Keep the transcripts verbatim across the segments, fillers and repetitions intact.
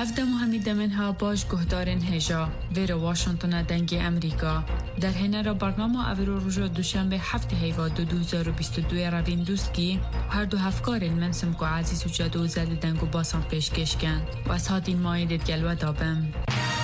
افده مهمید منها باش گهدارن هجا ویر واشنطن دنگی امریکا در هنر برنامه اویرو روژو دوشنبه هفته هیوا دو دو هزار و بیست و دو روین دوسکی هر دو هفکار منسم کو عزیز و جدو زل دنگو باسان پیشکش کن و از هاتین مایدت گلوه دابم.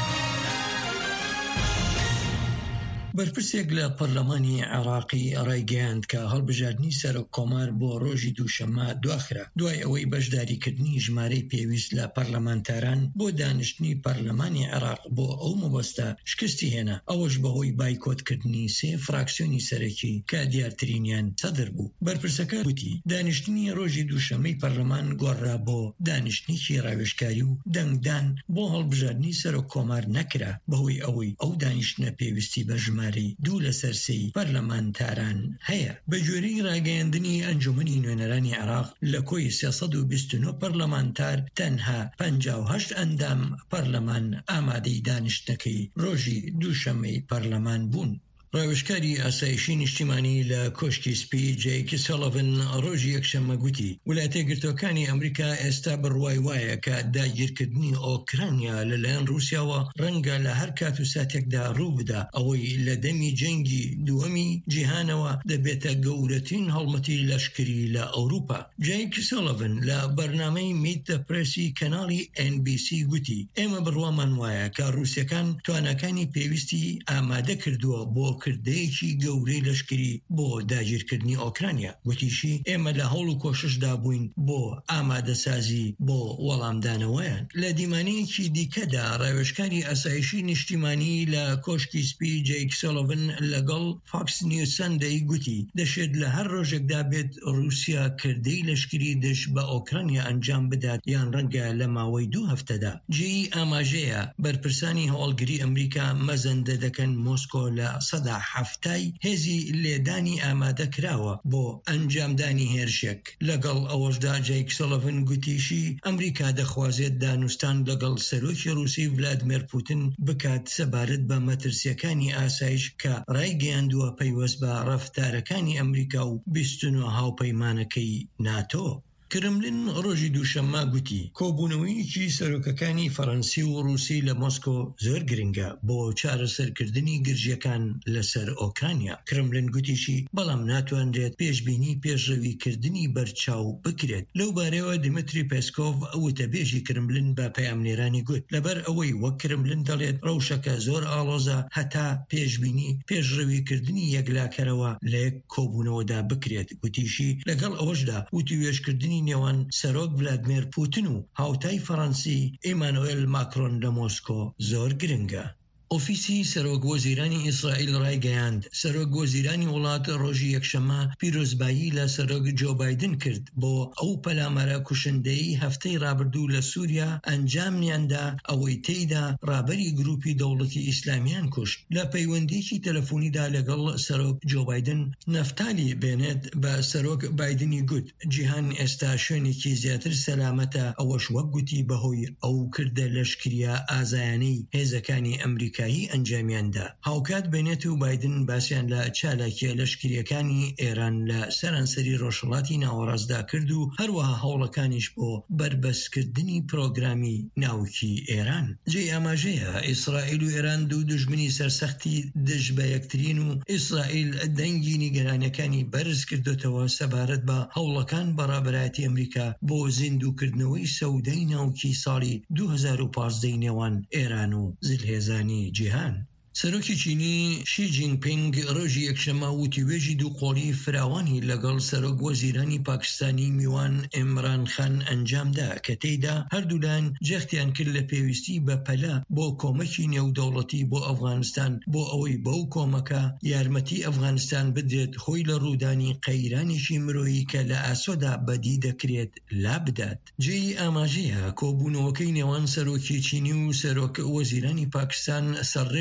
بەرپرسێک لە پەرلەمانی عێراقی ڕایگەیاند کە هەڵبژاردننی سەرۆک کۆمار بۆ ڕۆژی دووشەممە دواخرا دوای ئەوەی بەشداریکردنی ژمارەی پێویست لە پەرلەمانتاران بۆ دانیشتنی پەرلەمانی عێراق بۆ ئەو مەبەستە شکستی هێنا، ئەوەش بەهۆی بایکۆتکردنی سێ فراکسیۆنی سەرەکی کە دیارترینیان سەدر بوو. بەرپرسەکە وتی دانیشتنی ڕۆژی دووشەممەی پەرلەمان گۆڕرا بۆ دانیشتنیی ڕاوێژکاری و دەنگدان بۆ هەڵبژاردننی سەرۆک کۆمار نەکرا بەهۆی ئەوەی ئەو دانیشتنە پێویستی بە ژمارە دوو لە سەرسەی پەرلەمانتاران هەیە. بە جۆرەی ڕاگەیاندنی ئەنجومەنی نوێنەرانی عێراق لە کۆی سێسەد و بیست و نۆ پەرلەمانتار تەنها پەنجا و هەشت ئەندام پەرلەمان ئامادەی دانیشتنەکەی ڕۆژی دووشەممەی پەرلەمان بوون. ڕاوێژکاری ئاسایشی نیشتیمانی لە کۆشکی سپی جەیک سەڵڤن ڕۆژی یەکشەممە گوتی ویلایەتە یەکگرتووەکانی ئەمریکا ئێستا بڕوای وایە کە داگیرکردنی ئۆکرانیا لەلایەن رووسیاوە ڕەنگە لە هەر کات و ساتێکدا ڕوو بدا، ئەوەی لە دەمی جەنگی دووەمی جیهانەوە دەبێتە گەورەترین هەڵمەتی لەشکری لە ئەوروپا. جەیک سەڵڤن لە بەرنامەی میت دە پرێسی کەناڵی ئێن بی سی گوتی ئێمە بڕوامان وایە کە رووسیەکان توانەکانی پێویستی ئامادە کردووە بۆ کردەیەکی گەورەی لەشکری بۆ داگیرکردنی ئۆکرانیا. گوتیشی ئێمە لە هەوڵ و کۆششدا بووین بۆ ئامادەسازی بۆ وەڵامدانەوەیان. لە دیمانەیەکی دیکەدا ڕاوێژکاری ئاسایشی نیشتیمانی لە کۆشکی سپی جەیک سەڵڤن لەگەڵ فاکس نیوز سەندەی گوتی دەشێت لە هەر ڕۆژێکدا بێت رووسیا کردەی لەشکری دش بە ئۆکرانیا ئەنجام بدات یان ڕەنگە لە ماوەی دوو هەفتەدا. جێی ئاماژەیە بەرپرسانی هەواڵگری ئەمریکا مەزەندە دەکەن مۆسکۆ لە سەدا هەفتای هێزی لێدانی ئامادە کراوە بۆ ئەنجامدانی هێرشێک. لەگەڵ ئەوەشدا جەیک سەڵڤن گوتیشی ئەمریکا دەخوازێت دانوستان لەگەڵ سەرۆکی رووسی ڤلادیمیر پوتین بکات سەبارەت بە مەترسیەکانی ئاسایش کە ڕایگەیاندووە پەیوەست بە ڕەفتارەکانی ئەمریکا و بیست و نۆ هاوپەیمانەکەی ناتۆ. کرملین ڕۆژی دووشەممە گوتی کۆبوونەوەیەکی سەرۆکەکانی فەڕەنسی و رووسی لە مۆسکۆ زۆر گرنگە بۆ چارەسەرکردنی گرژیەکان لەسەر ئۆکرانیا. کرملین گوتیشی بەڵام ناتوانرێت پێشبینی پێشڕەویکردنی بەرچاو بکرێت. لەو بارەوە دیمتری پێسکۆڤ وتەبێژی کرملین بە پەیامنێرانی گوت لەبەر ئەوەی وەک کرملین دەڵێت ڕەوشەکە زۆر ئاڵۆزە هەتا پێشبینی پێشڕەویکردنی یەکلاکەرەوە لە یەک کۆبوونەوەدا بکرێت. گوتیشی لەگەڵ ئەوەشدا وتوێژکردنی نێوان سەرۆک ڤلادیمیر پوتین و هاوتای فەڕەنسی ئیمانوئێل ماکرۆن لە مۆسکۆ زۆر گرنگە. ئۆفیسی سەرۆک وەزیرانی ئیسرائیل ڕایگەیاند سەرۆک وەزیرانی وڵات ڕۆژی یەکشەممە پیرۆزبایی لە سەرۆک جۆ بایدن کرد بۆ ئەو پەلامەرە کوشندەی هەفتەی ڕابردوو لە سووریا ئەنجامیاندا ئەوەی تێیدا ڕابەری گروپی دەوڵەتی ئیسلامیان کوشت. لە پەیوەندیکی تەلەفۆنیدا لەگەڵ سەرۆک جۆ بایدن نەفتالی بێنێت بە سەرۆک بایدنی گوت جیهان ئێستا شوێنێکی زیاتر سەلامەتە، ئەوەش وەک گوتی بەهۆی ئەو کردە لەشکریە ئازایانەی هێزەکانی ئەمریکا ئەنجامیاندا. هاوکات بێنێت و بایدن باسییان لە چالاکیە لەشکریەکانی ئێران لە سەرانسەری ڕۆژهەڵاتی ناوەڕاستدا کرد و هەروەها هەوڵەکانیش بۆ بربەستکردنی پرۆگرامی ناوکی ئێران. جێ ئاماژەیە ئیسرائیل و ئێران دوو دژمنی سەرسەختی دژ بە یەکترین و ئیسرائیل دەنگی نیگەرانەکانی بەرز کردوتەوە سەبارەت بە هەوڵەکان بەڕابەرایەتی ئەمریکا بۆ زیندووکردنەوەی سەودەی ناوکی ساڵی دوو هەزار و پانزدە نێوان ئێران و زلهێزانی جیهان. سەرۆکی چینی شی جینپینگ ڕۆژی یەکشەممە وتیوێژی دووقۆڵی فراوانی لەگەڵ سەرۆک وەزیرانی پاکستانی میوان ئیمران خان ئەنجامدا کە تێیدا هەردوولان جەختیان کرد لە پێویستی بە پەلە بۆ کۆمەکی نێودەوڵەتی بۆ ئەفغانستان بۆ ئەوەی بەو کۆمەکە یارمەتی ئەفغانستان بدرێت خۆی لە ڕوودانی قەیرانێکی مرۆیی کە لە ئاسۆدا بەدی دەکرێت لا بدات. جێی ئاماژەیە کۆبوونەوەکەی نێوان سەرۆکی چینی و سەرۆک وەزیرانی پاکستان سەرڕێژی سەر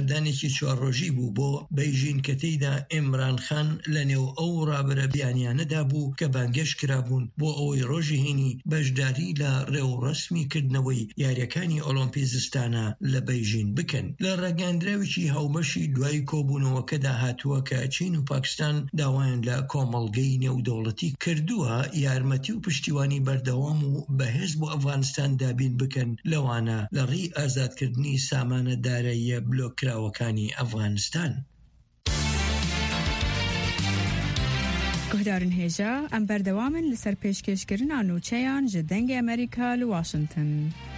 سەردانێکی چوارڕۆژی بوو بۆ بەیژین کە تێیدا ئیمران خان لە نێو ئەو ڕابرە بیانیانەدا بوو کە بانگێش کرابوون بۆ ئەوەی ڕۆژی هێنی بەشداری لە ڕێوڕەسمیکردنەوەی یاریەکانی ئۆلۆمپی زستانە لە بەیژین بکەن. لە ڕاگەاندراوێکی هەومەشی دوای کۆبوونەوەکەدا هاتووە کە چین و پاکستان داوایان لە کۆمەڵگەی نێودەوڵەتی کردووە یارمەتی و پشتیوانی بەردەوام و بەهێز بۆ ئەفغانستان دابین بکەن لەوانە لە ڕێی ئازادکردنی سامانە داراییە بلۆکراوەکانی ئەفغانستان. گهدارن هێژە ئەم بەردەوامن لەسەر پێشکەشکردنا نوچەیان ji dengê ئەمریکا li Washington.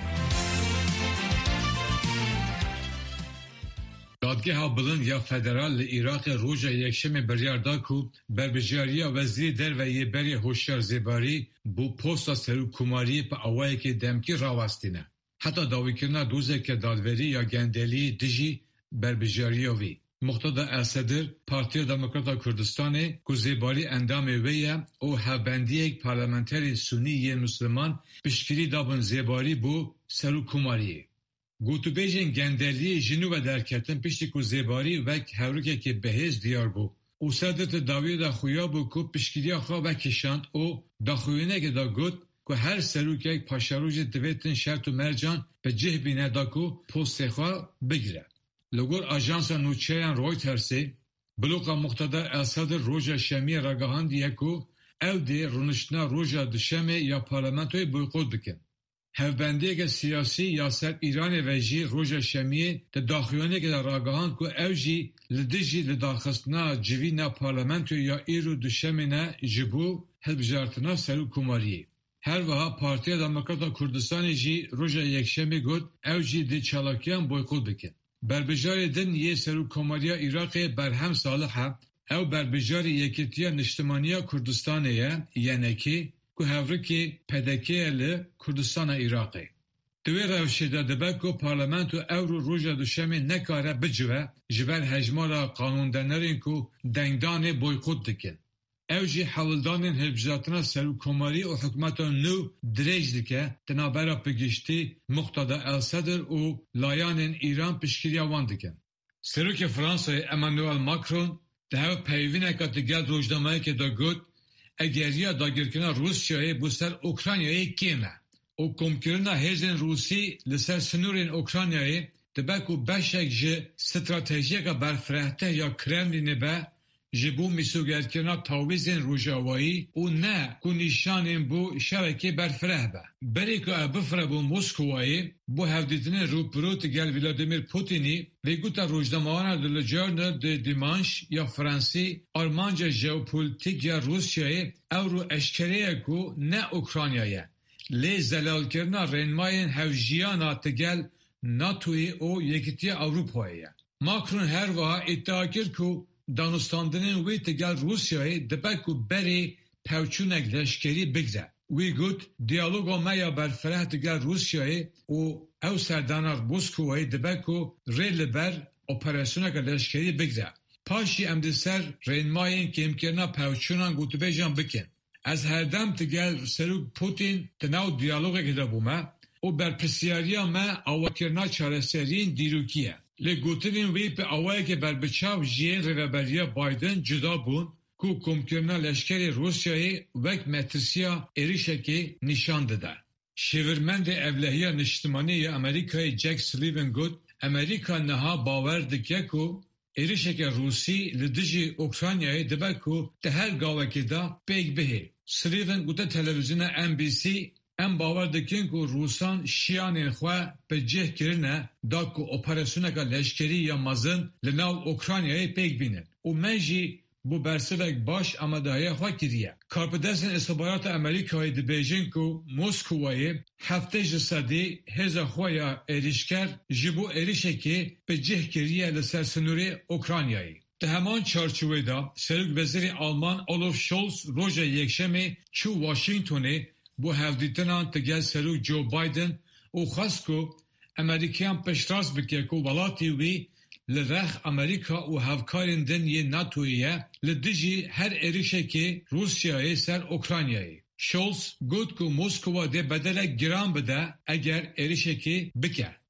دادگاها بلند یا فدرال li Iraqê roja yekşemê biryar da ku berbijariya Wezîrê Derveyê berê hoşyar zêbarî bû posta serokkomariyê pe awayekê demkî rawastîne. Heta dawîkirina dozeke dadverî ya gendeliyê dijî berbijariya wî. Muqtada Esedir, Partiya Demokrata Kurdistanê ku zêbarî endamê wê ye û hevbendiyek parlamenterê Sunî yê Müslüman piştgirî dabin zêbarî bû serokkomariyê. Gotûbêjên gendeliyê ji nû ve derketin piştî ku zêbarî wek hewrikekê bihêz diyar bû. û Sedir di dawiyê de xuya bû ku piştgiriya xwe vekişand û daxuyînekê de got ku her serokek paşarojê divêtin şert û mercan bi cih bîne da ku postê xwe bigire. Li gor ajansa nûçeyan Reutersê, bloka muqtedar Esedir roja şemiyê ragihandiye ku ew dê rûniştina roja duşemê ya parlamentoyê boykot bikin. Hevbendiyeke siyasî ya ser Îranê ve jî roja şemiyê di daxuyanekê de ragihand ku ew jî li dijî li daxistina civîna parlamentoyê ya îro duşemê ne ji bo hilbijartina serokkomariyê. Her wiha Partiya Demokrata Kurdistanê jî roja yekşemê got ew jî dê çalakiyan boykot bikin. Berbijarê din yê serokkomariya Iraqê berhem salih e, ew berbijarê Yekîtiya Niştimaniya Kurdistanê ye yenekî ku hevrikê P D K'ye li Kurdistana Iraqê. Di wê rewşê de dibe ku parlamento ew û roja duşemê nekare bicive ji ber hejmara qanûndenerên ku dengdanê boykot dikin. Ew jî hewildanên hilbijartina serokkomarî û hikûmeta nû dirêj dike di navbera pigiştî muqtada Esedir û layanên Îran piştgiriya wan dikin. Serokê Fransayê Emmanuel Macron di hev peyvîneka digel rojnameyekê de got egeriya dagirkirina Rusyayê bû ser Ukraynayê kêm e û komkirina hêzên Rûsî li ser sinûrên Ukraynayê dibe ku beşek ji stratejiyeka berfirehte ya Kremlînê be ji bo mîsogerkirina tawîzên rojavayî û ne ku nîşanên bû şevekê berfireh be. Berê ku ev bifire bû Moskowayê bû hevdîtinên rûpirû tigel Vladimir Putinî vê gota rojnamewana di li Journal de Dimanche ya Fransî armanca jeopolitîk ya Rusyayê ew rû eşkereye ku ne Ukraynayê lê zelalkirina rênmayên hevjiyana tigel NATOyê û Yekîtiya Ewropayê ye. Macron her wiha îddia kir ku danûstandinên wê tigel Rusyayê dibe ku berê pewçûnek leşkerî bigre. Wî got diyaloga me ya berfireh tigel Rusyayê û ew serdana Moskowayê dibe ku rê li ber operasyoneka leşkerî bigre. Paşî em di ser rênmayên kêmkirina pewçûnan gotûbêjan bikin. Ez herdem tigel Serok Putin di nav diyalogekê de bûme û berpirsyariya me awakirina çareseriyên dîrokî ye. Lê gotinên wê pe awayekê berbiçav jiyên rêveberiya Biden cuda bûn ku komkirina leşkerê Rusyayê wek metirsiya êrişekê nîşan dide. Şêvirmendê Evlehiya Niştimanî ya Amerîkayê Jack Sullivan got Amerîka niha bawer dike ku êrişeke Rûsî li dijî Ukraynayê dibe ku di her gavekê de pêk bihê. Sullivan gote televizyona N B C em bawer dikin ku Rûsan şiyanên xwe bi cih kirine da ku operasyoneka leşkerî ya mezin li nav Ukraynayê pêk bînin û me jî bu bersivek baş amadehiya xwe kiriye. Karpidestên istihbarata Amerîkayê dibêjin ku Moskowayê hefte ji sedî hêza xwe ya êrişker ji bo êrişekê bi cih kiriye li ser sinûrê Ukraynayê. Di heman çarçovê de Serokvezîrê Alman Olaf Scholz roja yekşemê çû Washingtonê bu hevdîtinan tigel Serok Joe Biden û xwest ku Amerîkayan piştrast bike ku welatê wî li rex Amerîka û hevkarên din yê NATOyê ye li dijî her êrişekê Rusyayê ser Ukraynayê. Scholz got ku Moskova dê bedelek giran bide eger êrişekê bike.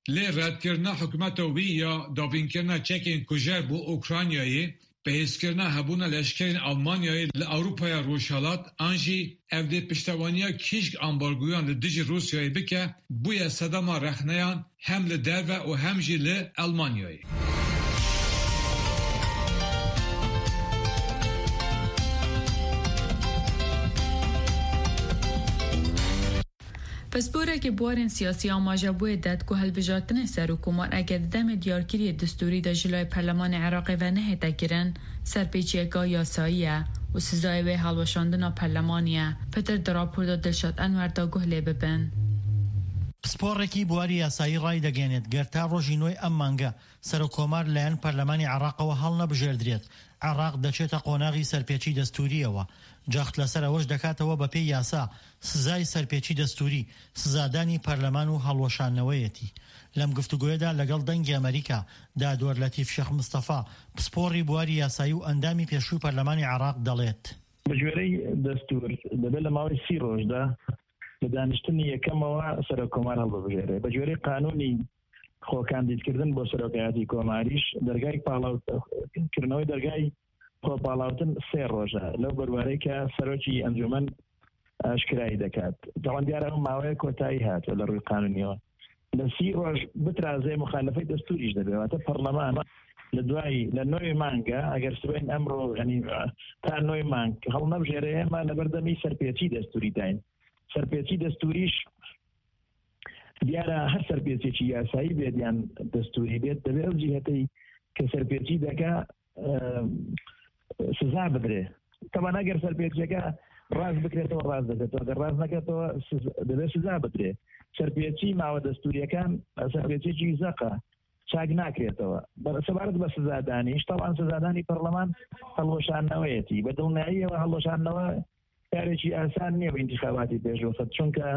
لێ ڕەتکردنا حکومەتەوە یا دابینکردنا چەکێن کوژەر بۆ ئوکرانیایê بەهێزکردنا هەبوونە لەشکرên Almanyayê li Ewropaya Rojhilat an jî ev dê piştevaniya kîşk ambargoyan li dijî Rusyayê bike bûye sedema rexneyan hem li derve û hem jî li Almanyayê. پسپورێکی بوارên siyasî amaja bûyê det ku hilbijartinê serokkomar eger di demê diyarkiriyê distûrî de ji layê Perlemanê Iraqê ve nehête kirin, serpêçiyeka yasayî ye û sizayê wê helweşandina Perlemanî ye. Petir di raporda Dilşad Enver da guh lê bibin. پسپۆڕێکی بواری یاسایی ڕای دەگەێنێت گەر تا ڕۆژی نوێی ئەم مانگە سەرۆکۆمار لایەن پەرلەمانی عێراقەوە هەڵ نەبژێردرێت عێراق دەچێتە قۆناغی سەرپێچی دەستوریەوە. جەخت لەسەر ئەوەش دەکاتەوە بە پێی یاسا سزای سەرپێچی دەستوری سزادانی پەرلەمان و هەڵوەشانەوەیەتی. لەم گفتوگوێدا لەگەڵ دەنگی ئەمریکا دادوەر لەتیف شێخ مستەفا پسپۆڕی بواری یاسایی و ئەندامی پێشووی پەرلەمانی عێراق دەڵێت بەژێرەی دەستور دەبێت لە ماوەی سی ڕۆژدا لە دانیشتنی یەکەمەوە سەرۆکۆمار هەڵبژێرێ بە گوێرەی قانونی خۆکاندیدکردن بۆ سەرۆکایەتی کۆماریش دەرگای پاڵاوکردنەوەی دەرگای خۆپاڵاوتن سێ ڕۆژە لەو بەروارەی کە سەرۆکی ئەنجومەن ئاشکرایی دەکات. دەڵەن دیارە ماوەیە کۆتایی هاتووە لە ڕووی قانونیەوە لە سی ڕۆژ بترازێ مخالفەی دەستوریش دەبێتە پەرلەمان لە دوای لە نۆی مانگە ئەگەر سبێن ئەمڕۆ ینی تا نۆی مانگ هەڵ نەبژێرێ ئێمە لە بەردەمی سەرپێچی دەستوری داین. سەرپێچی دەستوریش دیارە هەر سەرپێچێکی یاسایی بێت یان دەستوری بێت دەبێت ئەو جیهەتەی کە سەرپێچی دەکا سزا بدرێ. تەمان ئەگەر سەرپێچیەکە ڕاز بکرێتەوە ڕاز دەکرێتەوە ئەگەر ڕاز نەکرێتەوە دەبێت سزا بدرێ. سەرپێچی ماوە دەستوریەکان سەرپێچێکی زەقە چاک ناکرێتەوە سەبارەت بە سزادانیش تەوان سزادانی پەرلەمان هەڵوەشانەوەیەتی بە دڵنیاییەوە هەڵوەشانەوە کارێکی ئاسان نییە بە ئینتیخاباتی پێشوەسەد چونکە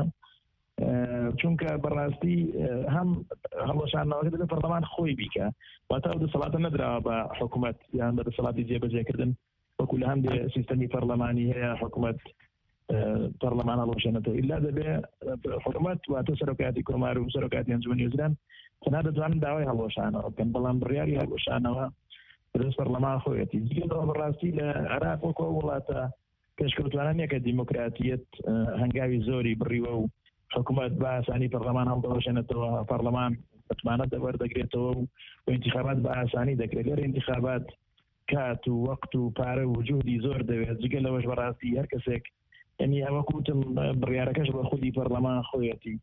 چونکە بەڕاستی هەم هەڵوەشانەوەکە دەبێت پەرلەمان خۆی بیکە واتە ئەو دەسەڵاتە نەدراوە بە حکوومەت یان بە دەسەڵاتی جێبەجێکردن وەکو لە هەندێ سیستەمی پەرلەمانی هەیە حکوومەت پەرلەمان هەڵوەشێنێتەوە ئیلا دەبێت حکوومەت واتە سەرۆکایەتی کۆمار و سەرۆکایەتی ئەنجومەنی وەزیران تەنها دەتوانن داوای هەڵوەشانەوە بکەن بەڵام بڕیاری هەڵوەشانەوە بەدەست پەرلەمان خۆیەتی. جگەڵەوە بەڕاستی لە عێراق وەکو وڵاتە پێشکەوتوانان یەکە دیموکراتیەت هەنگاوی زۆری بڕیوە و حکوومەت بە ئاسانی پەرلەمان هەڵدەوەشێنێتەوە پەرلەمان بەتمانە دەوەردەگرێتەوە و انتخابات بە ئاسانی دەکرێت لەر انتخابات کات و وەقت و پارە و جهدی زۆر دەوێت جگە لەوەش بەڕاستی هەر کەسێک ینی ئەوە کوتم بڕیارەکەش بە خودی پەرلەمان خۆیەتی.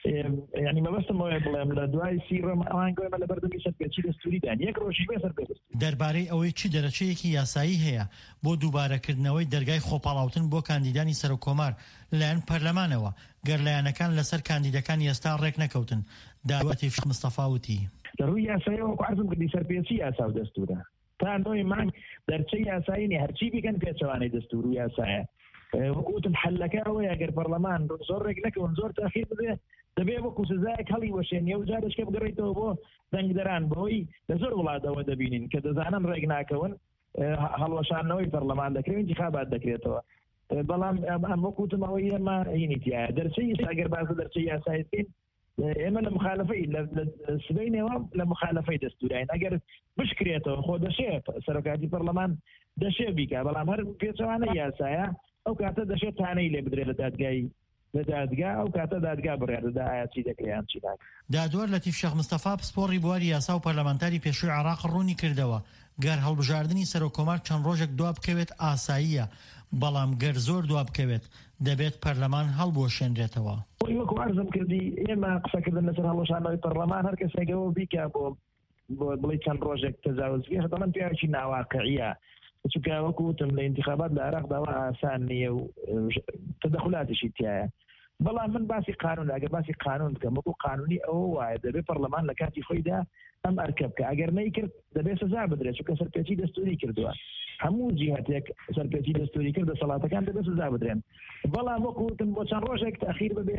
ینی مەبەستمەوەی بڵێم لە دوای سی ڕۆژ ئەوانگوێمە لە بەردەمی سەرپێچی دەستوریدان یەک ڕۆژی بێ سەرپێچی. دەربارەی ئەوەی چی دەرەچەیەکی یاسایی هەیە بۆ دووبارەکردنەوەی دەرگای خۆپاڵاوتن بۆ کاندیدانی سەرۆکۆمار لەلایەن پەرلەمانەوە گەر لایەنەکان لەسەر کاندیدەکانی ئێستا ڕێک نەکەوتن داواتی فشق مستەفاوتی لە ڕووی یاساییەوە عەرزم کردی سەرپێچی یاسا و دەستورە تا نۆی مانگ دەرچەی یاسایی نی هەرچی بیکەن پێچەوانەی دەستور و یاسایە وەکوتم حەلەکە ئەوەیە ئەگەر پەرلەمان زۆر ڕێک نەکەون زۆر تاخیر بدێ دەبێ وەکو سزایەک هەڵی وەشێنیە و جارشکە بگەڕێتەوە بۆ دەنگدەران بۆی لە زۆر وڵاتەوە دەبینین کە دەزانن ڕێک ناکەون هەڵوەشانەوەی پەرلەمان دەکرێت انتخابات دەکرێتەوە. بەڵام ئەم وەکوتم ئەوەی ئێمە هینیتیایە دەرچەی ئەگەر باسە دەرچەی یاسایت بین ئێمە لە مخالفەی سبەینەوە لە مخالفەی دەستوراین ئەگەر بشکرێتەوە خۆ دەشێت سەرۆکاتی پەرلەمان دەشێ بیکە بەڵام هەر پێچەوانە یاسایە ئەو کاتە دەشێت تانەی لێ بدرێت لە دادگای لە دادگا ئەو کاتە دادگا بڕێدەدا ئایا چی دەکرێن چی ناکرێت. دادوەر لەتیف شێخ مستەفا پسپۆڕی بواری یاسا و پەرلەمانتاری پێشووی عێراق ڕوونی کردەوە گەر هەڵبژاردننی سەرۆکۆمار چەند ڕۆژێک دوا بکەوێت ئاساییە بەڵام گەر زۆر دوا بکەوێت دەبێت پەرلەمان هەڵبوەشێنرێتەوە. وەکو عەرزم کردی ئێمە قسەکردن لەسەر هەڵوەشانەوەی پەرلەمان هەر کەسێکەوە بیکە بۆ بڵێ چەند ڕۆژێک تەجاوز بکە دەڵێن پیاوێکی ناواقعیە چونکە وەکوتم لە انتخابات لە عێراق داوا ئاسان نییە و تەدەخولاتیشی تایە. بەڵام من باسی قانون ئەگەر باسی قانون بکەم وەکو قانونی ئەوە وایە دەبێت پەرلەمان لە کاتی خۆیدا ئەم ئەرکە بکە ئەگەر نەیکرد دەبێت سزا بدرێت چونکە سەرپێچی دەستوری کردووە هەموو جیهەتێک سەرپێچی دەستوری کرد دەسەڵاتەکان دەبێت سزا بدرێن. بەڵام وەکوتم بۆ چەند ڕۆژێک تاخیر ببێ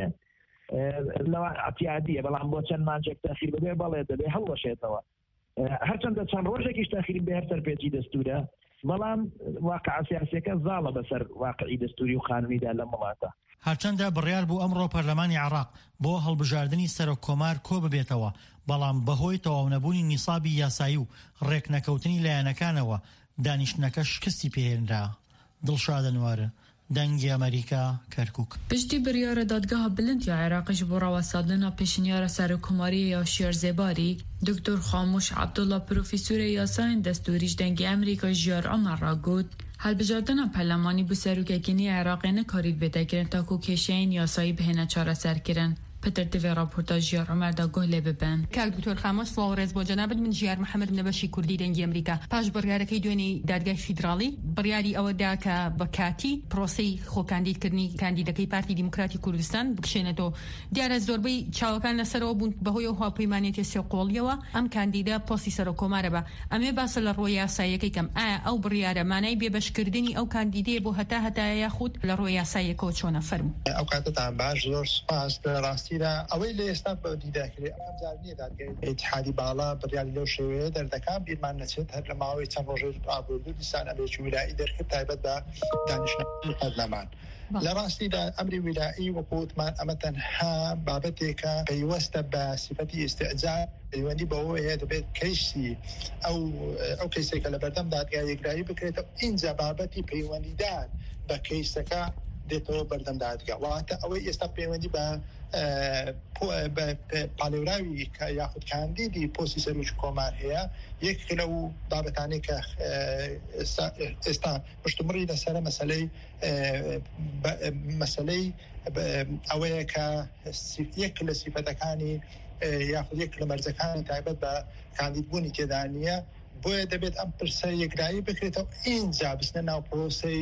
لەوە ئەتیادیە بەڵام بۆ چەند مانجێک تاخیر ببێ بەڵێ دەبێت هەڵوەشێتەوە هەرچەندە چەند ڕۆژێکیش تاخیر بێ هەر سەرپێچی دەستورە بەڵام واقع سیاسیەکە زاڵە بەسەر واقعی دەستوری و قانونیدا لە وڵاتە. هەرچەندە بڕیار بوو ئەمڕۆ پەرلەمانی عێراق بۆ هەڵبژاردننی سەرۆک کۆمار کۆ ببێتەوە، بەڵام بەهۆی تەواو نەبوونی نیسابی یاسایی و ڕێکنەکەوتنی لایەنەکانەوە دانیشتنەکە شکستی پێهێنرا. دڵشاد نوارە، دەنگی ئەمریکا، کەرکووک. پشتی بریارە دادگاها بلند یا عێراقیش بۆ ڕاوەساندنا پێشنیارە سەرۆککۆماریە یاشیار زێباری، دکتۆر خاموش عەبدوڵڵا پرۆفیسۆرە یاسایên destûریش dengê ئەمریکا ژیار ئەمە ڕاگوت هەڵبژاردنە پەرلەمانی بۆ سەرۆکێتنی عێراقê nekarî vêdekirin ta ku kêşeyên yasayî bihêne çareserkirin. پتر تیوی راپورتاژ ژیار عمر دا گهله ببن. کاک دکتۆر خامۆش سڵاو ڕێز بۆ جەنابەت، من ژیار محەممەد نەبەشی کوردی دەنگی ئەمریکا. پاش بڕیارەکەی دوێنێ دادگای فیدراڵی بڕیاری ئەوەدا کە بە کاتی پرۆسەی خۆکاندیدکردنی کاندیدەکەی پارتی دیموکراتی کوردستان بکشێنێتەوە. دیارە زۆربەی چاوەکان لەسەرەوە بوون بەهۆی هاوپەیمانێتی سێقۆڵیەوە ئەم کاندیدە پۆستی سەرۆکۆمارە بە. ئەمێ باسە لە ڕۆی یاساییەکەی کەم ئایا ئەو بڕیارە مانای بێبەشکردنی ئەو کاندیدەیە بۆ هەتا هەتایە یاخود لە ڕۆی یاساییەکەوە چۆنە فەرموو. ئەو کاتتان باش، زۆر سپاس. ڕاستیدا ئەوەی لە ئێستا بە دیداکرێ ئەم جارنیە دادگای ئیتحادی باڵا بڕیاری لەو شێوەیە دەردەکان بیرمان نەچێت هەر لە ماوەی چەند ڕۆژێک ئابووردوو دیسان ئەمریکی ویلایی دەرکرد تایبەت بە دانیشتنەکانی پەرلەمان. لە ڕاستیدا ئەمری ویلایی وەکوتمان ئەمە تەنها بابەتێکە پەیوەستە بە سیفەتی ئیستیعجال پەیوەندی بەوەیە دەبێت کەیسی ئەو ئەو کەیسێکە لە بەردەم دادگای یەکرایی بکرێتەوە. اینجا بابەتی پەیوەندیدان بە کەیسەکە دێتەوە بەردەم دادگا. واتە ئەوەی ئێستا پەیوەندی بە پاڵێوراوی یاخود کاندیدی پۆستی سەرۆک کۆمار هەیە، یەک لەو بابەتانەی کە ئێستا پشتمڕی لەسەر مەسەلەی مەسەلەی ئەوەیە کە یەک لە سیفەتەکانی یاخود یەک لە مەرجەکانی تایبەت بە کاندیدبوونی تێدا نییە، بۆیە دەبێت ئەم پرسە یەکرایی بکرێتەوە. اینجا بستنە ناو پرۆسەی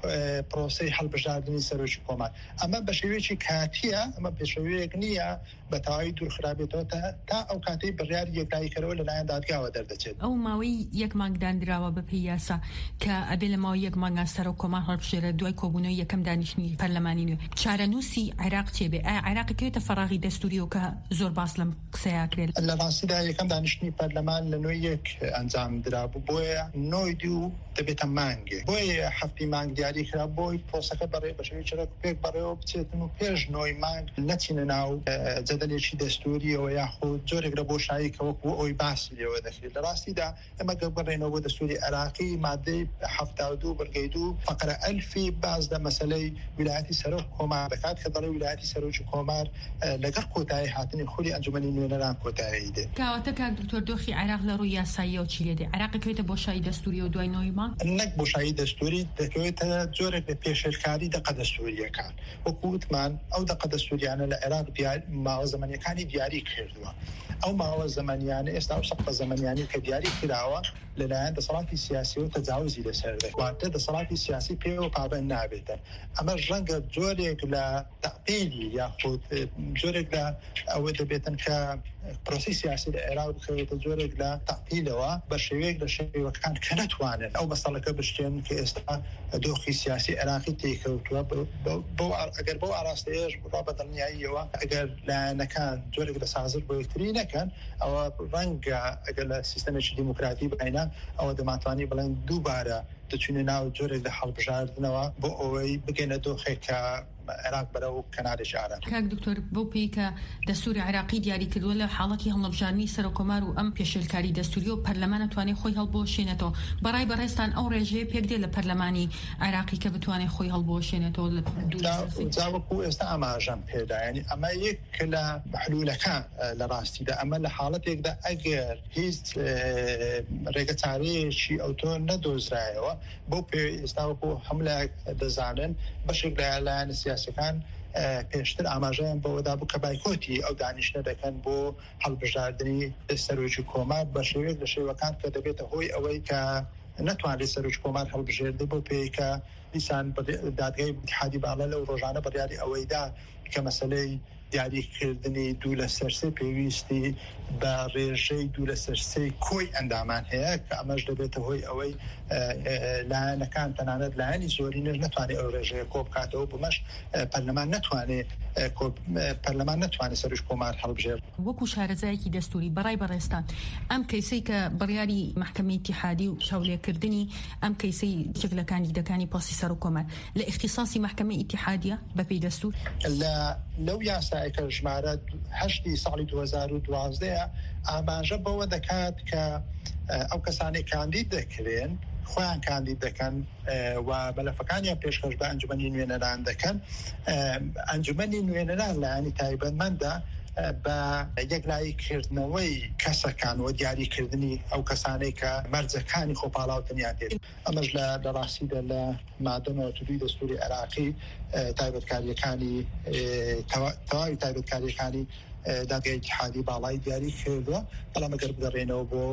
پرۆسەی هەڵبژاردننی سەرۆکی کۆمار. ئەمە بە شێوەیەکی کاتیە، ئەمە پێشەوەیەک نییە بە تەواوی دوورخرابێتەوە تا ئەو کاتەی بڕیاری یەکراییکەرەوە لەلایەن دادگاوە دەردەچێت. ئەو ماوەی یەک مانگ دانراوە بەپێی یاسا کە ئەبێ لە ماوەی یەک مانگان سەرۆک کۆمار هەڵبژێرە دوای کۆبوونەوەی یەکەم دانیشتنی پەرلەمانی نوێ. چارەنووسی عێراق چێبێ؟ ئایا عێراق دەکەوێتە فەراغی دەستوریەوە کە زۆر باس لەم قسەیە کرێت؟ لە ڕاستیدا یەکەم دانیشتنی پەرلەمان لە نوێ یەک ئەنجام درابوو، بۆیە نۆی دوو دەبێتە مانگێ، بۆیە هەفتی مانگ دیاری کرا بۆی پرۆسەکە بەڕێ بەشەوەی چرەک پێک بەڕێوە بچێتن و پێش نۆی مانگ نەچینە ناو جەدەلێکی دەستوریەوە یاخود جۆرێک لە بۆشایی کە وەکو ئەوی باسی لێوە دەکرێت. لە ڕاستیدا ئەمە گەبڕێنەوە بۆ دەستوری عێراقی مادەی هەفتا و دوو بەرگەی دوو فەقرە ئەلفی باز لە مەسەلەی ویلایەتی سەرۆک کۆمار دەکات کە دەڵێ ویلایەتی سەرۆکی کۆمار لەگەڵ کۆتایی هاتنی خولی ئەنجومەنی نوێنەران کۆتایی دێت. کەواتە کاک دکتۆر دۆخی عێراق لە ڕووی یاساییەوە چی لێ دێ؟ عێراق دەکەوێتە بۆشایی دەستوری و دوای نۆی مانگ؟ نەک بۆشایی دەستوری، دەکەوێتە جۆرێک لە پێشێرکاری دەقە دەستوریەکان. وەکو وتمان ئەو دەقە دەستوریانە لە عێراق ماوە زەمانیەکانی دیاری کردووە. ئەو ماوە زەمانیانە ئێستا ئەو سەقفە زەمانیانی کە دیاری کراوە لەلایەن دەسەڵاتی سیاسی و تەجاوزی لەسەر دەکات، واتە دەسەڵاتی سیاسی پێوە پابەند نابێتە. ئەمە ڕەنگە جۆرێک لە تەعتیلی یاخود جۆرێک لە ئەوە دەبێتن کە پرۆسی سیاسی لە عێراق بکەوێتە جۆرێک لە تەعتیلەوە بە شێوەیەک لە شێوەکان کە نەتوانن ئەو مەسەڵەکە بشتێن کە ئێستا دۆخی سیاسی عێراقی تێکەوتووە. ئەگەر بەو ئاراستەیەش بڕا بە دڵنیاییەوە ئەگەر لایەنەکان جۆرێک لە سازر بۆ یەکتری نەکەن، ئەوە ڕەنگە ئەگەر لە سیستەمێکی دیموکراتی بینە ئەوە دەماتوانی بڵێن دووبارە دەچونێ ناو جۆرێک لە هەڵبژاردنەوە بۆ ئەوەی بگەنە دۆخێک کە عێراق بەرەو کەنارێکی ئارام. کاک دکتۆر بەو پێی کە دەستوری عێراقی دیاری کردووە لە حاڵەتی هەڵبژاردننی سەرۆکۆمار و ئەم پێشێلکاری دەستوری و پەرلەمان توانێت خۆی هەڵبۆشێنێتەوە، بەڕای بەڕێستان ئەو ڕێژەیە پێک دێت لە پەرلەمانی عێراقی کە بتوانێت خۆی هەڵبۆشێنێتەوە لە جاوەکو ئێستا ئاماژەم پێدا، ینی ئەمە یەک لە حلولەکان لە ڕاستیدا ئەمە لە حاڵەتێکدا ئەگەر هیچ ڕێگە چارەیەکی ئەوتۆ نەدۆزرایەوە بۆ پێ ئێستاوەکو هەموو دەزانن بەشێک لە لایەنە سیاسەکان پێشتر ئاماژەیان بۆەدا بوو کە بایکۆتی ئەو دانیشتە دەکەن بۆ هەڵبژاردننی سەرۆکی کۆمار بە شێوەیەک لە شێوەکان کە دەبێتە هۆی ئەوەی کە نەتوانێت سەرۆکی کۆمار هەڵبژێردێ بۆ پێی کە دیسان دادگای اتحادی باڵا لەو ڕۆژانە بڕیاری ئەوەیدا کە مەسەلەی دیاریکردنی دوو لە سەرسێ پێویستی بە ڕێژەی دوو لە سەرسەی کۆی ئەندامان هەیە کە ئەمەش دەبێتە هۆی ئەوەی لایەنەکان تەنانەت لایەنی زۆری نەر نەتوانێت ئەو ڕێژەیە کۆ بکاتەوە، بمەش پەرلەمان نەتوانێت پەرلەمان نتوانێت سەرش کۆمار هەڵبژێر. وەکو شارەزایەکی دەستوری بەڕای بەڕێستان ئەم کەیسەی کە بڕیاری محکەمەی اتحادی و چاولێکردنی ئەم کەیسەی یەک لە کاندیدەکانی پۆستی سەر و کۆمار لە اختصاصی محکەمەی اتحادیە بەپێی دەستور لە لەو یاسایەکە ژمارە هەشتی ساڵی دوو هەزار و دوازدە ئاماژە بەوە دەکات کە ئەو کەسانی کاندید دەکرێن خۆیان کاندید دەکەن و مەلەفەکانیان پێشکەش بە ئەنجومەنی نوێنەران دەکەن. ئەنجومەنی نوێنەران لایەنی تایبەتمەندە بە یەکلاییکردنەوەی کەسەکان و دیاریکردنی ئەو کەسانەی کە مەرجەکانی خۆپاڵاوتنیان دێت. ئەمەش لە ڕاستیدا لە مادە نۆ دوو دەستوری عێراقی تایبەتکاریەکانی تەواوی تایبەتکاریەکانی دادگای اتحادی باڵای دیاری کردووە، بەڵام ئەگەر بدەڕێنەوە بۆ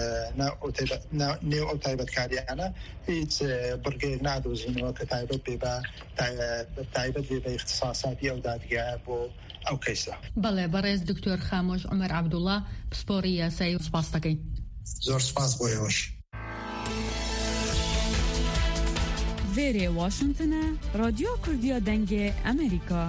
نێو ئەو تایبەتکاریانە هیچ بڕگەیەک نادۆزینەوە کە تایبەت بێ بە تایبەت بێ بە اختصاساتی ئەو دادگایە بۆ ئەو کەیسە. بەڵێ بەڕێز دکتۆر خامۆش عومەر عەبدوڵڵا پسپۆڕی یاسایی سپاس دەکەین. زۆر سپاس بۆ ئێوەش. وێرێ واشنگتنە رادیۆ کوردیا دەنگێ ئەمریکا.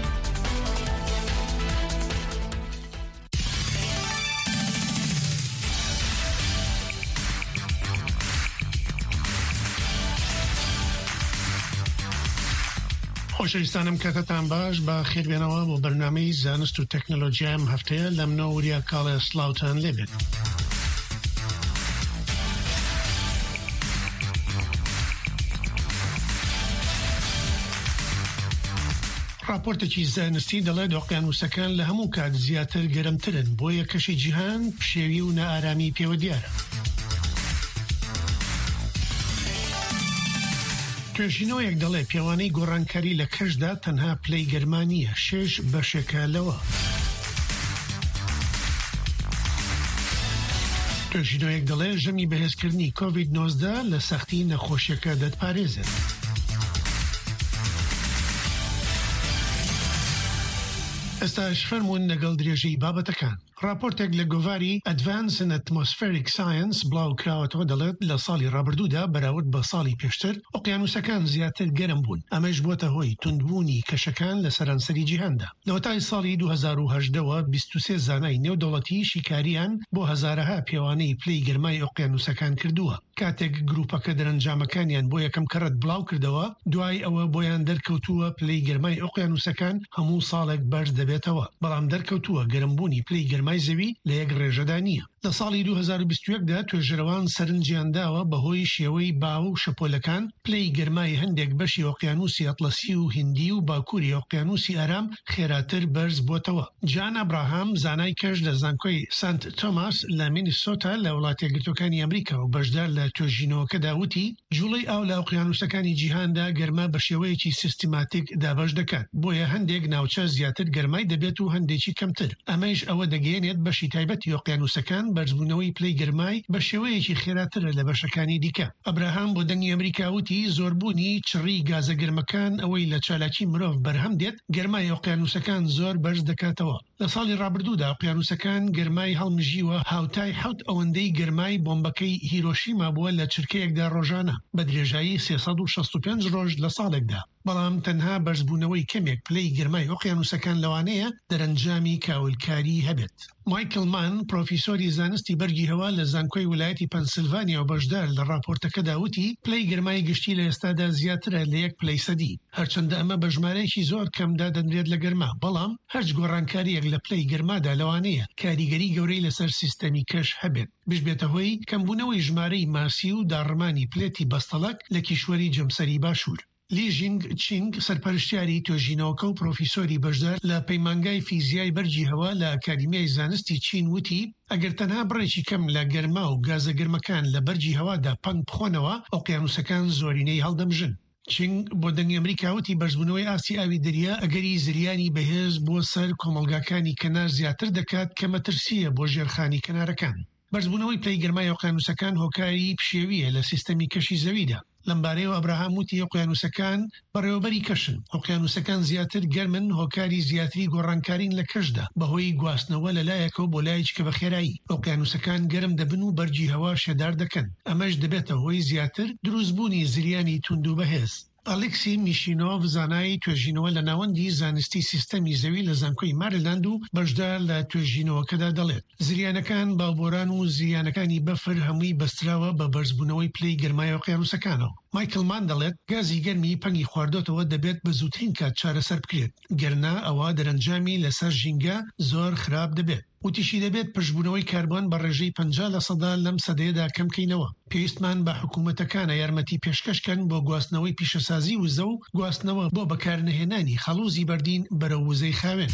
خۆشەویستانم کاتتان باش بە خێربێنەوە بۆ بەرنامەی زانست و تەکنۆلۆژیا ئەم هەفتەیە لە منە وریا کاڵە سلااوتان لێبێت. راپۆرتێکی زانستی دەڵێت ئۆقیانوسەکان لە هەموو کات زیاتر گەرمترن، بۆ یەکەشی جیهان پشێوی و نائارامی پێوە دیارە. توێژینەوەیەک دەڵێ پیاوانەی گۆڕانکاری لە کەشدا تەنها پلەی گەرمانیە شێش بەشێکە لەوە. توێژینەوەیەک دەڵێ ژەمی بەهێزکردنی کۆڤید نۆزدە لە سەختی نەخۆشیەکە دەتپارێزێت. ئێستاش فەرمونون لەگەڵ درێژەی بابەتەکان. راپۆرتێک لە گۆڤاری Advance in Atmospheric Science بڵاو کراوەتەوە دەڵێت لە ساڵی ڕابردوودا بەراورد بە ساڵی پێشتر ئۆقیانوسەکان زیاتر گەرم بوون. ئەمەش بووەتە هۆی توندبوونی کەشەکان لە سەرانسەری جیهاندا. لە وەتای ساڵی دوو هەزار و هەژدەوە بیست و سێ زانای نێودەوڵەتی شیکاریان بۆ هەزارەها پیاوانەی پلەی گەرمای ئۆقیانوسەکان کردووە. کاتێک گروپەکە دەرەنجامەکانیان بۆ یەکەم کەڕەت بڵاو کردەوە، دوای ئەوە بۆیان دەرکەوتووە پلەی گەرمای ئۆقیانوسەکان هەموو ساڵێک بەرز دەبێتەوە، بەڵام دەرکەوتووە گەرمبوونی پلەی گەرمای زەوی لە یەک ڕێژەدا نییە. لە ساڵی دوو هەزار و بیست و یەکدا توێژەرەوان سەرنجیان داوە بەهۆی شێوەی باو و شەپۆلەکان پلەی گەرمای هەندێک بەشی ئۆقیانوسی ئەتلەسی و هیندی و باکووری ئۆقیانوسی ئارام خێراتر بەرز بۆتەوە. جان ئەبراهام زانای کەش لە زانکۆی سانت تۆماس لە مینیسۆتا لە وڵاتە یەکگرتوەکانی ئەمریکا و بەشدار لە توێژینەوەکەدا وتی جوڵەی ئاو لە ئۆقیانوسەکانی جیهاندا گەرما بە شێوەیەکی سیستیماتیک دابەش دەکات، بۆیە هەندێک ناوچە زیاتر گەرمای دەبێت و هەندێکی کەمتر. ئەمەش ئەوە دەگەێنێت بەشی تایبەتی ئۆقیانوسەکان بەرزبوونەوەی پلەی گەرمای بە شێوەیەکی خێراترە لە بەشەکانی دیکە. ئەبراهام بۆ دەنگی ئەمریکا وتی زۆربوونی چڕی گازە گەرمەکان ئەوەی لە چالاکی مرۆڤ بەرهەم دێت گەرمای ئۆقیانوسەکان زۆر بەرز دەکاتەوە. لە ساڵی ڕابردوودا ئۆقیانوسەکان گەرمای هەڵمژیوە هاوتای حوت ئەوەندەی گەرمای بۆمبەکەی هیرۆشیما بووە لە چرکەیەکدا ڕۆژانە بە درێژایی سێسەد و شەست و پێنج ڕۆژ لە ساڵێکدا. بەڵام تەنها بەرزبوونەوەی کەمێک پلەی گەرمای ئۆقیانوسەکان لەوانەیە دەرەنجامی کاولکاری هەبێت. مایکل مان پرۆفیسۆری زانستی بەرگی هەوا لە زانکۆی ویلایەتی پەنسیلڤانیا و بەشدار لە راپۆرتەکەدا وتی پلەی گەرمای گشتی لە ئێستادا زیاترە لە یەک پلەی سەدی، هەرچەندە ئەمە بە ژمارەیەکی زۆر کەمدا دەنرێت لە گەرما، بەڵام هەرچ گۆڕانکاریەک لە پلەی گەرمادا لەوانەیە کاریگەری گەورەی لەسەر سیستەمی کەش هەبێت، بشبێتە هۆی کەمبوونەوەی ژمارەی ماسی و داڕمانی پلێتی بەستەڵک لە کیشوەری جەمسەری باشوور. لیژینگ چینگ سەرپەرشتیاری توێژینەوەکە و پرۆفیسۆری بەشدار لە پەیمانگای فیزیای بەرجی هەوا لە ئەکادیمیای زانستی چین وتی ئەگەر تەنها بڕێکی کەم لە گەرما و گازە گەرمەکان لە بەرجی هەوادا پەنگ بخۆنەوە ئۆقیانوسەکان زۆرینەی هەڵدەمژن. چینگ بۆ دەنگی ئەمریکاوتی بەرزبوونەوەی ئاسی ئاوی دەریا ئەگەری زریانی بەهێز بۆ سەر کۆمەلگاکانی کەنار زیاتر دەکات کە مەترسیە بۆ ژێرخانی کەنارەکان. بەرزبوونەوەی پلەی گەرمای ئۆقیانوسەکان هۆکاری پشێویە لە سیستەمی کەشی زەویدا. لەمبارەیەوە ئەبراهام وتی ئۆقیانوسەکان بەڕێوەبەری کەشن، ئۆقیانوسەکان زیاتر گەرمن، هۆکاری زیاتری گۆڕانکارین لە کەشدا بەهۆی گواستنەوە لەلایەکەوە بۆ لایەکە بە خێرایی. ئۆقیانوسەکان گەرم دەبن و بەرجی هەوا شێدار دەکەن، ئەمەش دەبێتە هۆی زیاتر دروستبوونی زریانی توند و بەهێز. ئەلێکسی میشینۆڤ زانایی توێژینەوە لە ناوەندی زانستی سیستەمی زەوی لە زانکۆی ماریلاند و بەشدار لە توێژینەوەکەدا دەڵێت زریانەکان باوبۆران و زریانەکانی بەفر هەمووی بەستراوە بە بەرزبوونەوەی پلەی گەرمای ئۆقیانوسەکانەوە. مایکلمان دەڵێت گازی گەرمی پەنگی خواردۆتەوە دەبێت بە زووترین کات چارەسەر بکرێت، گەرنا ئەوە دەرەنجامی لەسەر ژینگە زۆر خراپ دەبێت. وتیشی دەبێت پشتبوونەوەی کاربۆن بە ڕێژەی پەنجا لە سەدا لەم سەدەیەدا کەمکەینەوە. پێویستمان بە حکوومەتەکانە یارمەتی پێشکەشکەن بۆ گواستنەوەی پیشەسازی وزە و گواستنەوە بۆ بەکارنهێنانی خەڵوزی بەردین بەرەو وزەی خاوێن.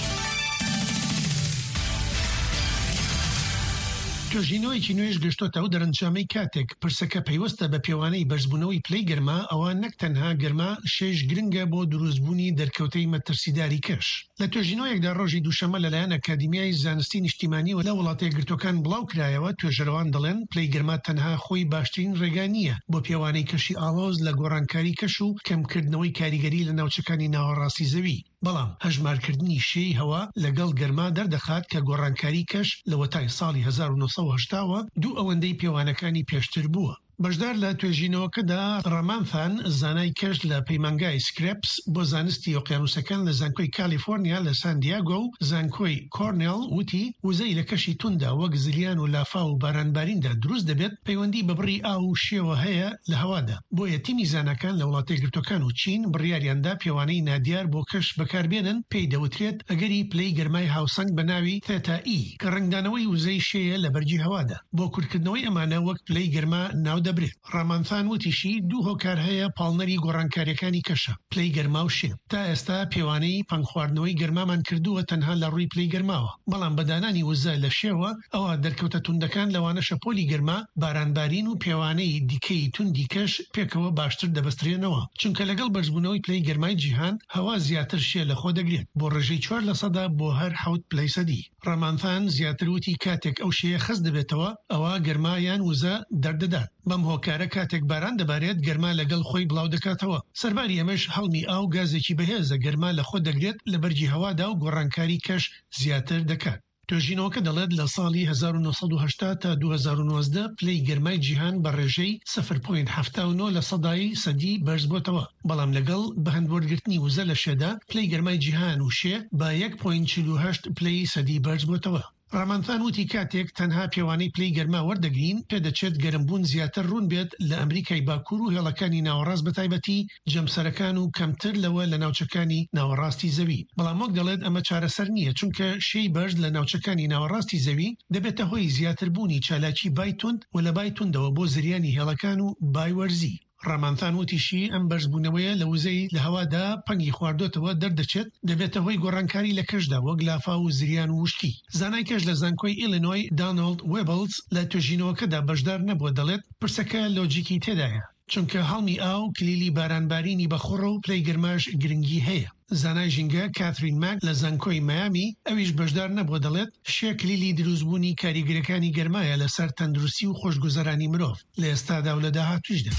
توێژینەوەیکی نوێژ گەشتۆتە و دەرەنجامەی کاتێک پرسەکە پەیوەستە بە پێوانەی بەرزبوونەوەی پلەی گەرما ئەوە نەک تەنها گەرما شێش گرنگە بۆ دروستبوونی دەرکەوتەی مەترسیداری کەش. لە توێژینەوەیەکدا ڕۆژی دووشەمە لەلایەن ئەکادیمیای زانستی نیشتیمانی و لە وڵاتە گرتوەکان بڵاو کرایەوە توێژەرەوان دەڵێن پلەی گەرما تەنها خۆی باشترین ڕێگا نییە بۆ پێوانەی کەشی ئاڵۆز لە گۆڕانکاری کەش و کەمکردنەوەی کاریگەری لە ناوچەکانی ناوەڕاستی زەوی. بەڵام هەژمارکردنی شێی هەوا لەگەڵ گەرما دەردەخات کە گۆڕانکاری کەش لە وەتای ساڵی هەزار و نۆسەد و هەشتاوە دوو ئەوەندەی پێوانەکانی پێشتر بووە. بەشدار لە توێژینەوەکەدا ڕەمانفان زانای کەش لە پەیمانگای سکرپس بۆ زانستی ئۆقیانوسەکان لە زانکۆی کالیفۆرنیا لە ساندیاگۆ و زانکۆی کۆرنێڵ وتی وزەی لە کەشی توندا وەک زلیان و لافا و بارانباریندا دروست دەبێت پەیوەندی بە بڕی ئاو و شێوە هەیە لە هەوادا. بۆیە تیمی زانەکان لە وڵاتەی گرتوەکان و چین بڕیاریاندا پێوانەی نادیار بۆ کەش بەکاربێنن پێی دەوترێت ئەگەری پلەی گەرمای هاوسەنگ بە ناوی تێتا ئی کە ڕنگدانەوەی وزەی شێیە لە بەرجی هەوادا بۆ کورتکردنەوەی ئەمانە وەک پلەی گەرما ناو دەبرێت. ڕامانفان وتیشی دوو هۆکار هەیە پاڵنەری گۆڕانکاریەکانی کەشە پلەی گەرما و شێ. تا ئێستا پێوانەی پەنگ خواردنەوەی گەرمامان کردووە تەنها لە ڕووی پلەی گەرماوە، بەڵام بەدانانی وزە لە شێوە ئەوە دەرکەوتە توندەکان لەوانە شەپۆلی گەرما بارانبارین و پێوانەی دیکەی توندی کەش پێکەوە باشتر دەبەسترێنەوە، چونکە لەگەڵ بەرزبوونەوەی پلەی گەرمای جیهان هەوا زیاتر شێ لە خۆ دەگرێت بۆ ڕێژەی چوار لە سەدا بۆ هەر حەوت پلەی سەدی. ڕامانفان زیاتر وتی کاتێک ئەو شێیە خەست دەبێتەوە ئەوە گەرمایان وزە دەردەدات. بەم هۆکارە کاتێک باران دەبارێت گەرما لەگەڵ خۆی بڵاو دەکاتەوە. سەرباری ئەمەش هەڵمی ئاو گازێکی بەهێزە گەرما لە خۆ دەگرێت لە بەرجی هەوادا و گۆڕانکاری کەش زیاتر دەکات. توێژینەوەکە دەڵێت لە ساڵی هەزار و نۆسەد و هەشتا تا دوو هەزار و نۆزدە پلەی گەرمای جیهان بە ڕێژەی صفر پۆینت هەفتاد و نۆ لە سەدای سەدی بەرز بۆتەوە، بەڵام لەگەڵ بەهەندوەرگرتنی وزە لە شێدا پلەی گەرمای جیهان و شێ بە یەک پۆینت چل و هەشت پلەی سەدی بەرز بۆتەوە. ڕامانفان وتی کاتێک تەنها پێوانەی پلەی گەرما وەردەگرین پێدەچێت گەرمبوون زیاتر ڕوون بێت لە ئەمریکای باکوور و هێڵەکانی ناوەڕاست بەتایبەتی جەمسەرەکان و کەمتر لەوە لە ناوچەکانی ناوەڕاستی زەوی. بەڵام وەک دەڵێت ئەمە چارەسەر نییە، چونکە شەی بەرز لە ناوچەکانی ناوەڕاستی زەوی دەبێتە هۆی زیاتربوونی چالاکی بایتوند و لە بایتوندەوە بۆ زریانی هێڵەکان و بایوەرزی. ڕامانفان وتیشی ئەم بەرزبوونەوەیە لە وزەی لە هەوادا پەنگی خواردۆتەوە دەردەچێت دەبێتە هۆی گۆڕانکاری لە کەشدا وەک لافا و زریان و وشکی. زانای کەش لە زانکۆی ئیلینۆی دانالد وێبلز لە توێژینەوەکەدا بەشدار نەبووە دەڵێت پرسەکە لۆجیکی تێدایە، چونکە هەڵمی ئاو کلیلی بارانبارینی بەخۆڕە و پلەی گەرماش گرنگی هەیە. زانای ژینگە کاترین ماک لە زانکۆی مایامی ئەویش بەشدار نەبووە دەڵێت شێ کلیلی دروستبوونی کاریگەرەکانی گەرمایە لەسەر تەندروستی و خۆشگوزەرانی مرۆڤ لە ئێستادا و لە داهاتووشدا.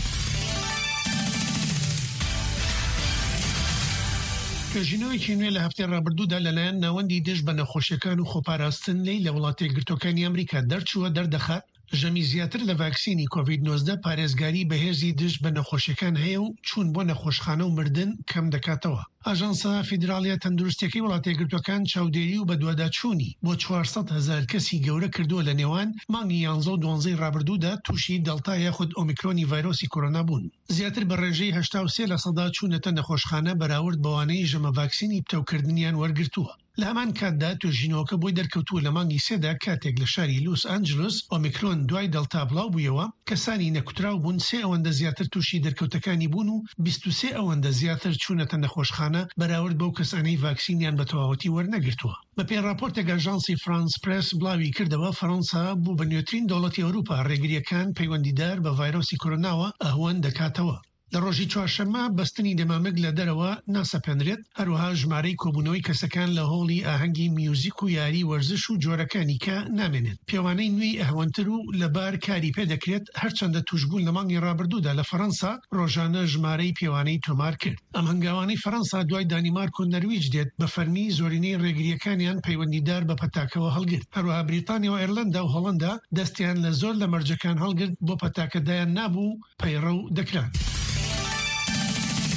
توێژینەوەیکی نوێ لە هەفتەی ڕابردوودا لەلایەن ناوەندی دژ بە نەخۆشیەکان و خۆپاراستن لەی لە وڵاتەی گرتوەکانی ئەمریکا دەرچووە دەردەخات ژەمی زیاتر لە ڤاکسینی کۆڤید نۆزدە پارێزگاری بەهێزی دژ بە نەخۆشیەکان هەیە و چوون بۆ نەخۆشخانە و مردن کەم دەکاتەوە. ئاژانسە فیدراڵیە تەندروستیەکەی وڵاتی گرتوەکان چاودێری و بە دوواداچوونی بۆ چوارسەد هەزار کەسی گەورە کردووە لە نێوان مانگی یانزە و دوانزەی ڕابردوودا تووشی دەڵتا یاخود ئۆمیکرۆنی ڤایرۆسی کۆرۆنا بوون. زیاتر بە ڕێژەی هەشتا و سێ لە سەدا چوونەتە نەخۆشخانە بەراورد بەوانەی ژەمە ڤاکسینی پتەوکردنیان وەرگرتووە. لە هەمان کاتدا توێژینەوەکە بۆی دەرکەوتووە لە مانگی سێدا کاتێک لە شاری لوس ئانجلس ئۆمیکرۆن دوای دەڵتا بڵاو بوویەوە کەسانی نەکوتراو بوون سێ ئەوەندە زیاتر تووشی دەرکەوتەکانی بوون و بیست و سێ ئەوەندە زیاتر چوونەتە نەخۆشخانە بەراورد بەو کەسانەی ڤاکسینیان بە تەواوەتی وەرنەگرتووە. بە پێی راپۆرتێک ئاژانسی فرانس پرس بڵاوی کردەوە فەڕەنسا بوو بە نوێترین دەوڵەتی ئەوروپا ڕێگریەکان پەیوەندیدار بە ڤایرۆسی کۆرۆناوە ئەهوەن دەکاتەوە. لە ڕۆژی چوارشەممە بەستنی دەمامک لە دەرەوە ناسەپێنرێت، هەروەها ژمارەی کۆبوونەوەی کەسەکان لە هۆڵی ئاهەنگی میوزیک و یاری وەرزش و جۆرەکانی کە نامێنێت. پێوانەی نوێی ئەهوەنتر و لەبار کاری پێدەکرێت هەرچەندە توشبوون لە مانگی ڕابردوودا لە فەڕەنسا ڕۆژانە ژمارەی پێوانەی تۆمار کرد. ئەم هەنگاوانەی فەڕەنسا دوای دانیمارک و نەرویج دێت بە فەرمی زۆرینەی ڕێگریەکانیان پەیوەندیدار بە پەتاکەوە هەڵگرت. هەروەها بریتانیا و ئێرلەندا و هۆڵەندا دەستیان لە زۆر لە مەرجەکان هەڵگرت بۆ پەتاکەدایان نابوو پەیڕە و دەکران.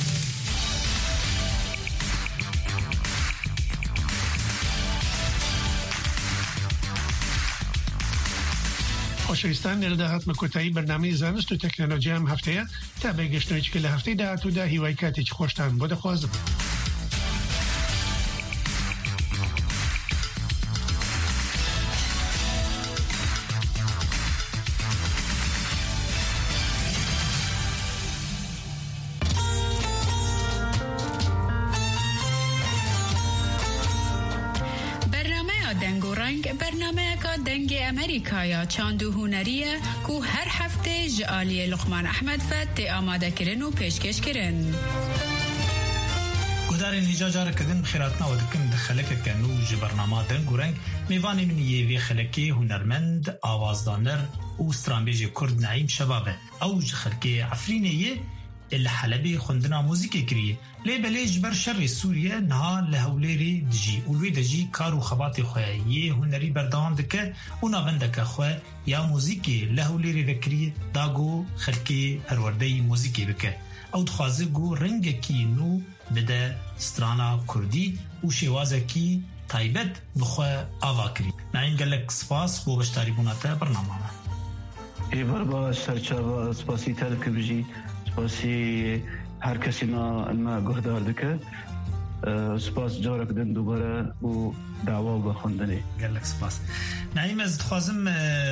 خۆشەویستان لێرەدا هاتمە کۆتایی بەرنامەی زانست و تەکنۆلۆژیام هەفتەیە تا بەگەشتنەوەیەکی لە هەفتەی داهاتوودا هیوای کاتێکی خۆشتان بۆ دەخوازم. دنگ امریکا یا چاندو هنریه کو هر هفته جالی لقمان احمد فت آماده کرن و پیشکش کرن. گودارین هجا جاره کدن بخیراتنا و دکن دخلک کنو جی برنامه دنگ و رنگ میوانی من یوی خلکی هنرمند آوازدانر و استرانبیج کرد نعیم شبابه او جی خلکی عفرینیه الحلبي خندنا موسيقى كريه لي بلاش بر شر سوريا نها لهوليري دجي ولوي دجي كارو خباطي خويا هنري بردان دك ونافندك خويا يا موسيقى لهوليري فكريه داغو خلكي هروردي موسيقى بك او تخازغو رنگكي نو بدا سترانا كردي وشوازكي تايبت بخوا افاكري نعيم قالك سباس بو بشتاري بوناتا برنامج اي بربا سرچاوا سپاسی تلک بجی سپاسی هر کسی ما ما گهدار دکه سپاس جارك دن دوباره و دعوا بخوندنی قال لك سپاس نعيم از تخوازم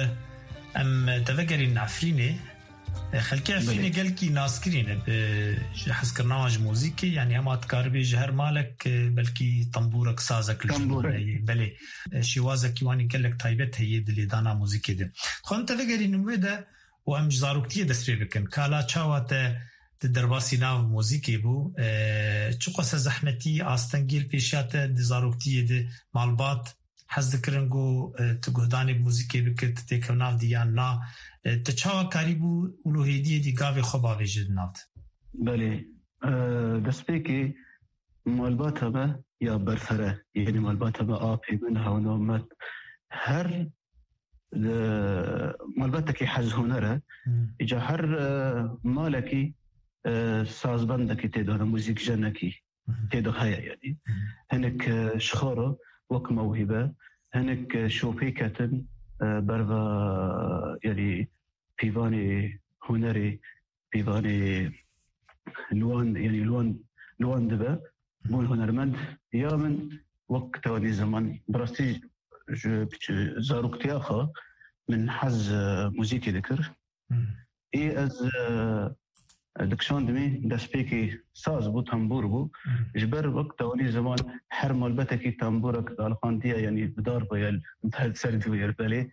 ام تفكري نعفريني خلكي عفريني قال كي ناسكرين بحس كرناج موسيقي يعني اما تكاربي جهر مالك بلكي طنبورك سازك الجمهوري بلي شوازك يواني قال لك طيبت هي اللي دانا موسيقي ده خون تفكري نموده وام جزاروكتي دستري بكن كالا چاواته درباسي ناو موسيقي بو چو قصه زحمتي آستنگيل پیشاته دزاروكتي ده مالبات حز ذكرنگو تگهداني موسيقي بكت تيكوناف ديان نا تچاوا كاريبو اولوهيدي دي غاوي خباوي جدنات بله دسبيكي مالبات هما يا برفره يعني مالبات هما آبي منها ونومت هر مالباتك حز هنره اجا هر مالكي سازبندكي تيدو موسيقى جنكي تيدو هيا يعني هنك شخوره وك موهبة هنك شوفي كاتن بروا يعني بيفاني هنري بيفاني لوان يعني لوان لوان دبا بون هنرمند يا من وقت ودي زمان براستي زاروك تياخا من حز موسيقي ذكر اي از دكشون دمي دسبيكي ساز بو تنبور بو جبر وقت ولي زمان حر مالبتكي تنبورك الخانديه يعني بدار بيال انتهت سرد ويربلي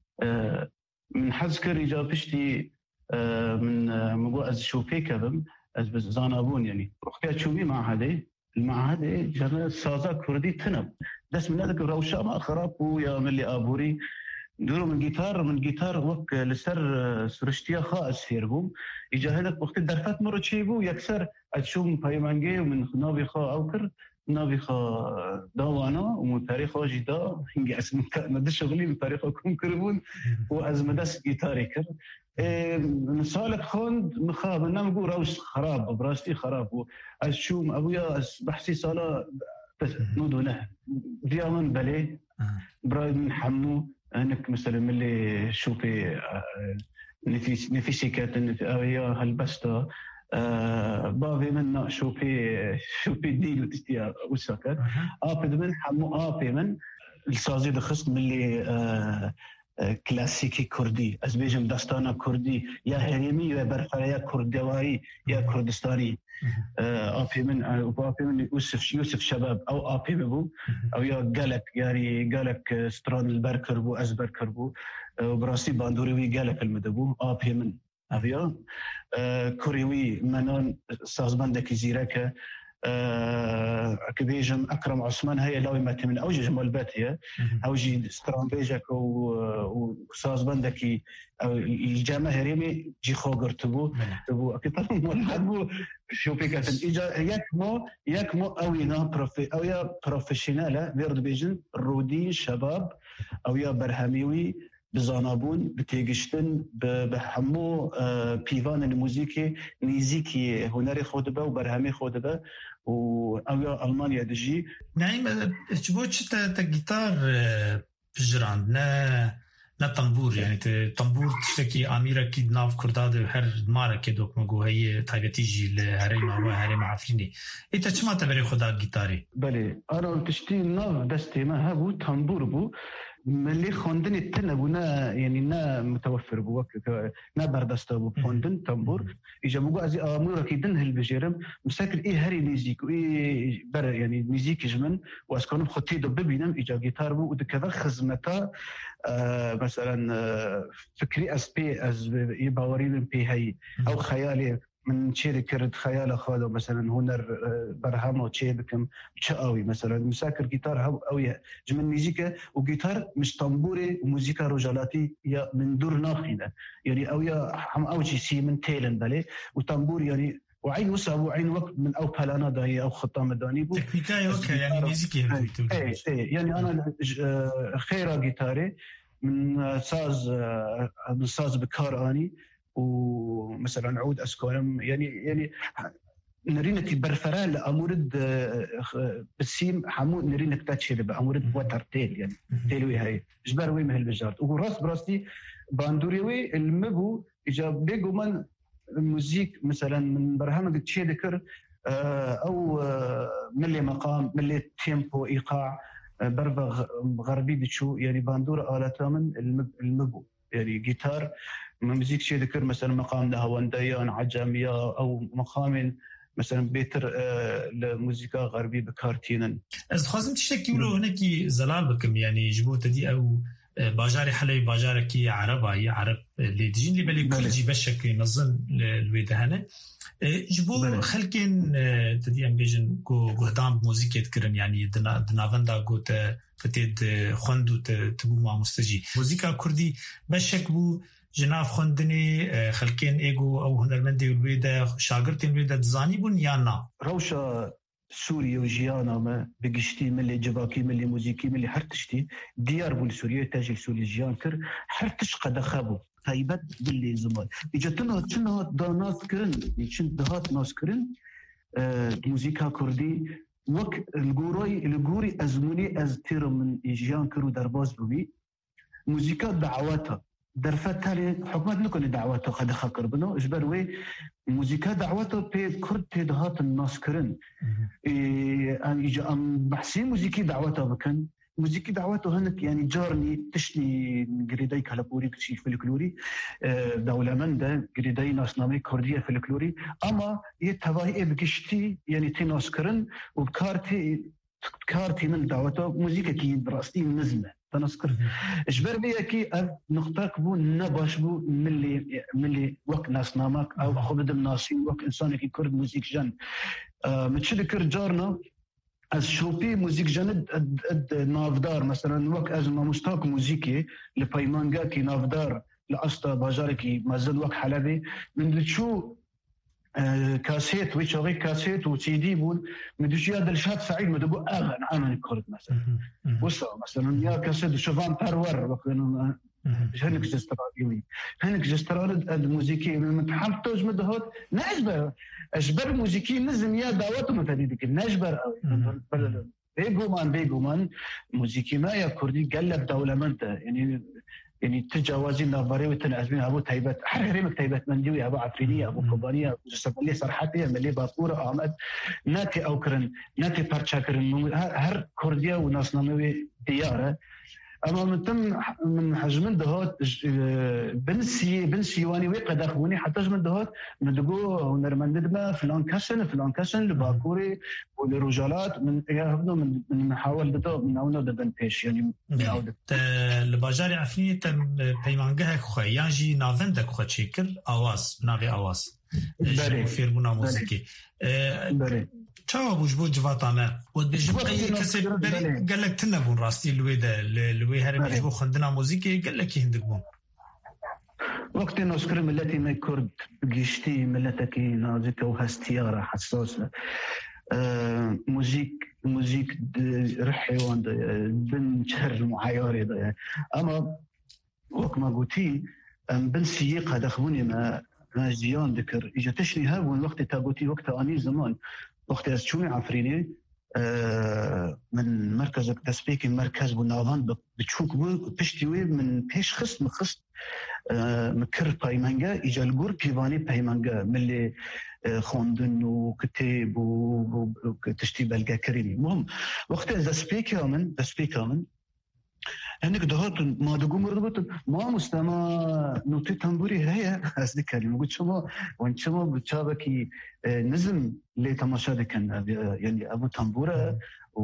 من حز كري جا بشتي من مبو از شوفي كبم از بزانابون يعني رحت شوفي مع هذه المعهد جرى سازا كردي تنب دس من هذاك روشا ما خراب ويا ملي ابوري دورو من جيتار من جيتار وك لسر سرشتيا خاص فيربو اجا هناك وقت درفات مرة تشيبو يكسر اتشوم بايمانجي ومن نافي خا اوكر نافي خا داوانا ومن تاريخ جدا هنجي اسم ما شغلي من تاريخ كم كربون وازمدس جيتاري كر نسالك خوند مخاب نمقو روش خراب براستي خراب اتشوم ابويا بحسي صاله نودونه ديامن بلي برايد من حمو انك مثلا ملي شوفي نفيس نفيسي كانت هي هالبسطه بافي منا شوفي شوفي ديل تستيا وسكت ابد من حمو ابي من السازي دخست ملي كلاسيكي كردي ازبيجم داستانا كردي يا هريمي يا برفايا كردواري يا كردستاني ابي من ابي من يوسف يوسف شباب او ابي بو او يا قالك يعني قالك ستران البركر بو ازبركر بو براسي باندوري قالك المدبو ابي من افيا كوريوي منون سازبندك زيركه كبيجم أكرم عثمان هي لوي مات من أوجه مالبات هي أوجي سترامبيجك وساز بندكي الجماهيري جي خوغر تبو تبو أكتر مالبو شو فيك إجا يكمو يكمو أوينا بروفي أو يا بروفيشناله بيرد بيجن رودي شباب أو يا برهميوي بزانابون بتيجشتن بحمو بيفان الموسيقي نيزيكي هنري خودبه وبرهمي خودبه و أو ألمانيا دجي نعم تبوش تا تا جيتار بجراند نا نا طنبور يعني طنبور تشتكي أميرة كيد ناف كرداد هر مارا كدوك مجو هي تاجتيجي لهرم هو هرم عفريني إنت شو ما تبري خدا جيتاري بله أنا تشتي ناف دستي ما هبو طنبور بو ملي خوندن التنبونا يعني نا متوفر بو نا بردسته بو خوندن طنبور إجا مجو أزي أميرة كيدن هالبجيرم مساكن إيه هري ميزيك وإيه بر يعني ميزيك جمن وأسكانم خطي دب ببينم إجا جيتار بو وده خزمتا آه مثلا آه فكري أز بي أز يباورين بي هاي أو خيالي من شيء كرد خيال خاله مثلا هنر آه برهام أو شيء بكم شقاوي مثلا مساكر جيتار هو أو جمن ميزيكا وجيتار مش طنبوري وموسيقى رجالاتي يا من دور ناخينا يعني أو يا هم أو شيء سي من تيلن بالي وطنبور يعني وعين وسع وعين وقت من أو بلانا داهية أو خطام داني بو تكنيكاي أوكي يعني ميزيكي إيه إيه يعني أنا خيرا جيتاري من ساز من ساز بكار أني ومثلا عود أسكونم يعني يعني نرينك برفرال أمورد بسيم حمود نرينك تاتشي بأمورد وتر تيل يعني تيلوي هاي جبروي مهل بجارت وراس براستي باندوريوي المبو إجا بيجو من الموسيقى مثلا من برهامك تشي ذكر أو ملي مقام ملي تيمبو إيقاع بربغ غربي بتشو يعني باندور آلة من المبو يعني جيتار موسيقى شي ذكر مثلا مقام نهاونديان عجمية أو مقام مثلا بيتر الموسيقى غربي بكارتينن. از خواستم تشتكي له هناك زلال بكم يعني جبوت دي أو باجاري حلي باجاركي عربي عرب اللي تجين اللي بالي كل جي بشكل ينظم الويدهانة جبو خلكين تدي ام بيجن كو قدام موسيقى تكرن يعني دنا دنافندا قوت فتيد خوندو تبو مع مستجي موسيقى كردي بشك بو جناف خوندني خلكين ايجو او هنرمندي الويدا شاغرتين الويدا تزاني بون يانا روشا سوريا وجيانا ما بقشتي ملي جباكي ملي موسيقي ملي هرتشتي ديار بول سوريا تاجي سوريا جيان كر هرتش قد خابو هيبت باللي زمان اجتنا تشنا دانات كرن يشن دهات ناس كرن آه موسيقى كردي وك الجوري الجوري ازموني از تير من جيان كرو درباز بوي موسيقى دعواتها درفت تالي حكومت نكون دعواتها قد خاكر بنو اجبروي موسيقى دعواتها بي كرد تدهات الناس كرن إيه أن يجي أم بحسين موسيقى دعواتها بكن موسيقى دعواتها هنك يعني جارني تشني قريداي كالابوري كشي فلكلوري دولة من ده قريداي ناس نامي كردية فلكلوري أما يتهواي بقشتي يعني تناس كرن وبكارتي كارتي من دعواتها موسيقى كي براستي نزمة تنسكر إجبار بيا كي نختاك بو نباش بو ملي ملي وقت ناس نامك أو خبد الناسي وقت إنسان كي كرد موسيقى جن آه متشذكر جارنا از شوبي موسيقى جن اد نافدار مثلا وقت از ما مستاق موسيقى لبايمانجا كي نافدار لأستا باجاركي مازال وقت حلبي من شو آه كاسيت ويشغي كاسيت وسي دي بول مدوش يا دلشات سعيد مدبو اغن انا كرد مثلا وصل مثلا يا كاسيت شوفان بارور وكانوا هنك جسترالي هنك جسترال الموسيقى متحمتوج مدهوت نجبر اجبر موسيقى نزم يا دعوته متديك نجبر بيجومان بيجومان موسيقى ما يا كردي قلب دولة منته يعني يعني تجاوزين نافاري وتنعزمين أبو تايبات حريمك تايبات منديوي أبو عفرينية أبو قبانية جسمالي صرحاتية ملي بابورة أحمد ناتي أوكرن ناتي بارتشاكرن هر كردية وناس ناموي ديارة أما من تم من حجم دهات بنسي بنسي واني وقد أخوني حتى حجم دهات مدقو ونرمند ما فلان كسن فلان كسن لباكوري ولرجالات من يهبنا من من نحاول ده من أونا ده بنبيش يعني من الباجاري عفني تم بيمانجها خوي يانجي نافندك خو تشكل أواز ناغي أواز بري فيلمنا موسيقي بري تشاو بوجبو جواتانا ودجبو اي كسب قال لك تنبون راستي الويدا الوي هرم بوجبو خندنا موسيقى قال لك يهندقون وقت نذكر ملتي ما كرد بقيشتي ملتك نازك وهستيارة حساسة آه موزيك موزيك رحيوان بن شهر معياري ده أما وقت ما قلتي بن سيقة دخلوني ما ما زيان ذكر إجا تشني هاون وقت تابوتي وقت أني زمان وقت أسشوني عفريني من مركزك تسبيك مركز بالنظام بتشوك بشتوي من بيش خص مخص مكر بايمانجا إجا الجور كيفاني بايمانجا من اللي خوندن وكتاب وتشتي بلقى كريني مهم وقت إذا سبيك من تسبيك من هناك دهات ما دقوم مرتبط ما مستمع نوتي تنبوري هي أصدق كلمة قلت شما وإن شما بتشابكي نزم لي تماشا كان يعني أبو تنبورة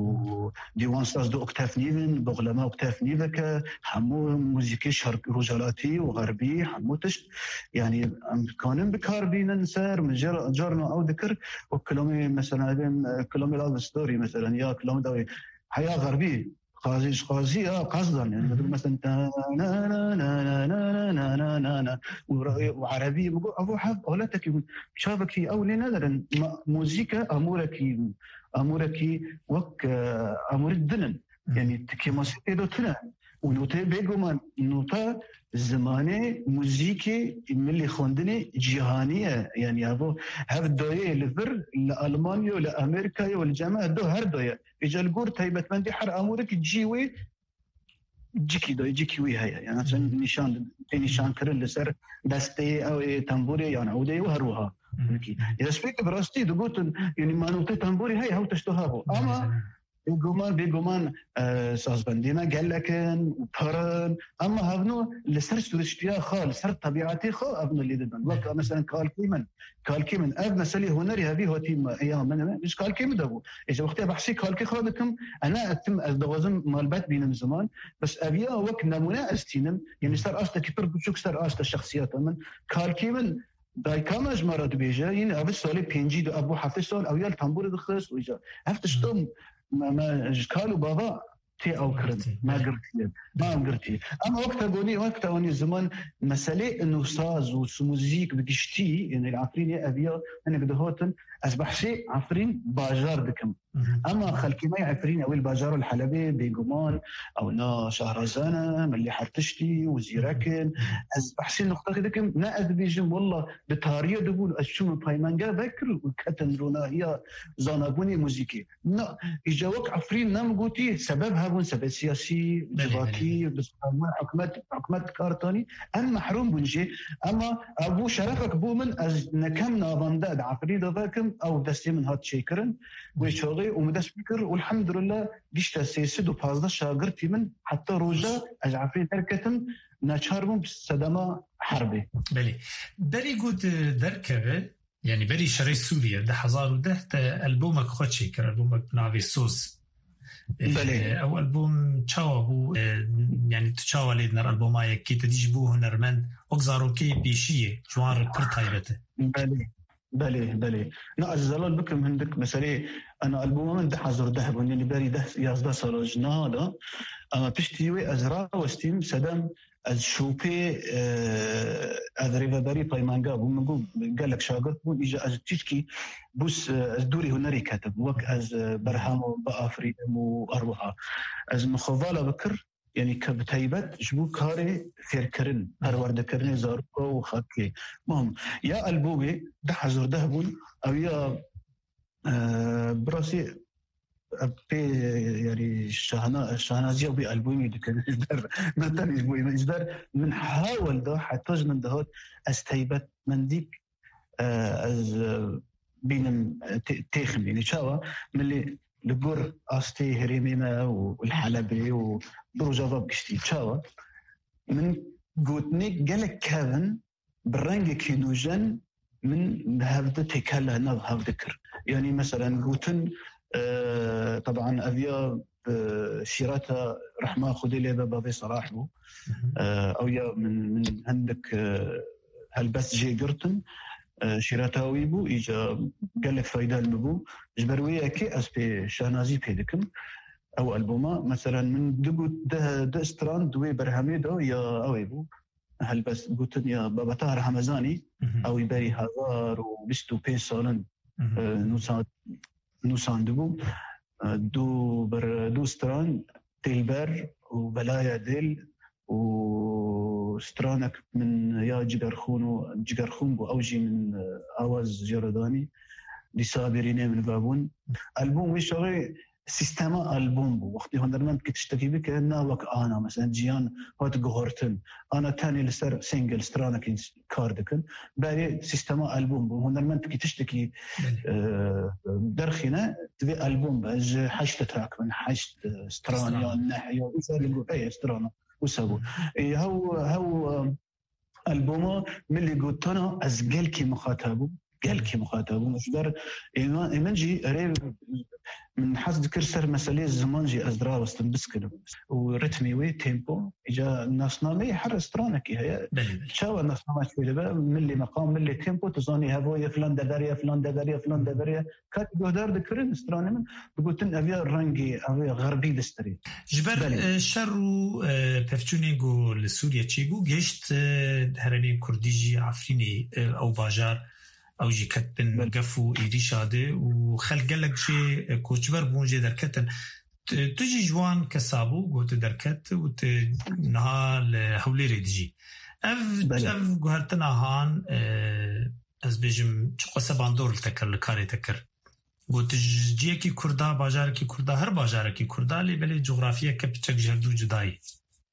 وديوان ساز دو أكتاف نيفن بغلما أكتاف نيفك حمو موسيقي شرق رجالاتي وغربي حمو تشت يعني كانن بكار بينا نسار من جارنا أو ذكر وكلامي مثلا بين كلامي لاف ستوري مثلا يا كلام دوي حياة غربي قاضي قاضي اه قصدا يعني مثلا نا نا نا نا نا نا نا نا وعربي بقول ابو حب اولتك شابك في اول نادرا موسيقى امورك امورك وك امور الدنن يعني كما سيدو تنا ونوتي بيجومان نوتا زمانه موسيقى ملي خوندني جهانيه يعني ابو هذا الدويه لفر لالمانيا ولا امريكا والجامعه دو هر دويه اجا الجور تيبت مندي حر امورك تجيوي جيكي دو جيكي وي هي يعني عشان نشان نشان كرن لسر دستي او تنبوري يعني عودي وهروها اذا سبيك براستي دغوت يعني ما نوتي تنبوري هي هاو تشتوها اما بيجومان بيجومان سازبندينا قال لكن وبرن اما هبنو لسر سورشتيا خال سر طبيعتي خو ابنو اللي دبن وك مثلا قال كيمن قال كيمن اب مسالي هنري هبي هوتي ايام من مش قال كيمن دبو اذا وقتها بحسي قال كي خودكم انا اتم الدوازم مالبات بين زمان بس ابيا وك نمونه استينم يعني صار استا كتر بشوك صار استا الشخصيات من قال كيمن داي كامج مرات بيجا يعني ابو سولي بينجي دو ابو حفيظ سول او يال تنبور دخلص ويجا افتشتم ما ما قالوا بابا تي او كرد ما قرتي ما قرتي اما وقتها بوني وقتها وني زمان مساله انه ساز وموزيك بقشتي يعني العفرين ابيا انا بدهوتن اصبح شيء عفرين باجار دكم اما خلكي ما عفرين او الباجار الحلبي بيجومان او نا شهرزانه ملي حرتشتي وزيركن اصبح شيء نقطه دكم نا بيجم والله بتاريه دبول اشوم بايمانجا بكر وكتن رونا هي زانابوني موزيكي نا يجاوك عفرين نام قوتي سببها بون سبب سياسي جغرافي بس حكمت حكمت كارتوني ام محروم بنجي اما ابو شرفك بو من از نكم نظام عفرين ذاكم او دستي من هات شيكرن ويشغي ومدس بكر والحمد لله قشت سيسد وبازدا شاغرتي من حتى روجا اجعفرين تركتم ناشاربم صدمه حربي بلي بري قد دركبه يعني بري شري سوريا ده حزار وده البومك خد شيكر البومك نافي سوس بله او البوم تشاو بو يعني تشاو ليدنا البوماي كي تديجبو هنرمن اغزارو كي بيشيه جوار كرتايبته بله بله بله نا الزلال بكم هندك مسألة أنا ألبوم من ده حضر ده بني بري ده يازدا صلاجنا هذا أما بشتيوي أزرع وستيم سدم از شوبي از ريفابري بايمانجا بومغو قال لك شاغر بو اجا از تشكي بوس از دوري هنري كاتب وك از برهام بافري مو اروها از مخواله بكر يعني كبتايبت جبو كاري خير كرن هرورد كرني زاركو وخاكي مهم يا البومي ده حضر ده بون او يا براسي يعني شهنا شهنازية بألبومي دكان إجدار مثلا إجبوي من إجدار من حاول ده حتى من دهات استيبت من ديك از بينم تخم يعني شاوا من اللي لجور أستي هريمينا والحلبي وبروجافا بكشتي شاوا من قوتني جالك كافن برنج كينوجن من هذا تكلا نظهر ذكر يعني مثلا قوتن آه طبعا أبيا شيراتها رحمة خدي لي بابي صراحه آه أو يا من من عندك آه هالبس جي قرتن آه شيراتها ويبو إجا قال لك فايدة المبو جبروية كي أسبي شهنازي بيدكم أو ألبوما مثلا من دقو ده ده استران دوي برهامي دو يا أويبو هالبس قلتن يا بابا طاهر حمزاني أو يبري هزار وبستو بين سالن آه نوسان نوساندبو دو بر دو ستران تيلبر وبلايا ديل وسترانك من يا جگرخون و جگرخون بو اوجي من آواز جرداني دي صابرين من بابون ألبوم ويشغل سيستما ألبوم بو وقتی هنرمند که تشتكي بك أنا وك أنا مثلا جيان هات جهورتن أنا تاني لسر سينجل سترانا كي كاردكن بعد سيستما ألبوم بو هنرمند كي تشتكي درخنا تبي ألبوم بج حشت تراك من حشت سترانا يا الناحية ويسألوا أي سترانا وسبوا هو هو ألبومه من اللي قلت أنا أزجل كي مخاطبه قال كي مخاطبه مشدر إيمان إيمان جي قريب من حس ذكر سر مسألة الزمان جي أزرا واستنبس كده ورتمي وي تيمبو إجا الناس نامي حرس ترانك هي شو الناس نامي شوي بقى من اللي مقام من اللي تيمبو تزاني هبو يا فلان دبريا فلان دبريا فلان دبريا كات جودار ذكرين استراني من بقولتن أبي رنجي أبي غربي دستري جبر شرو بفتونيجو لسوريا تشيجو جيشت هرني كرديجي عفريني أو باجار او جي كتبن قفو إيريشاده وخلق لك شيء كوچبر بونجي دركتن تجي جوان كسابو قوت دركت وتنها لحولي ريدجي اف اف قهرتنا هان از بيجم چقوسه باندور لتكر لكاري تكر قوت جيكي كردا باجاركي كردا هر باجاركي كردا لي بلي جغرافيا كبچك جردو جداي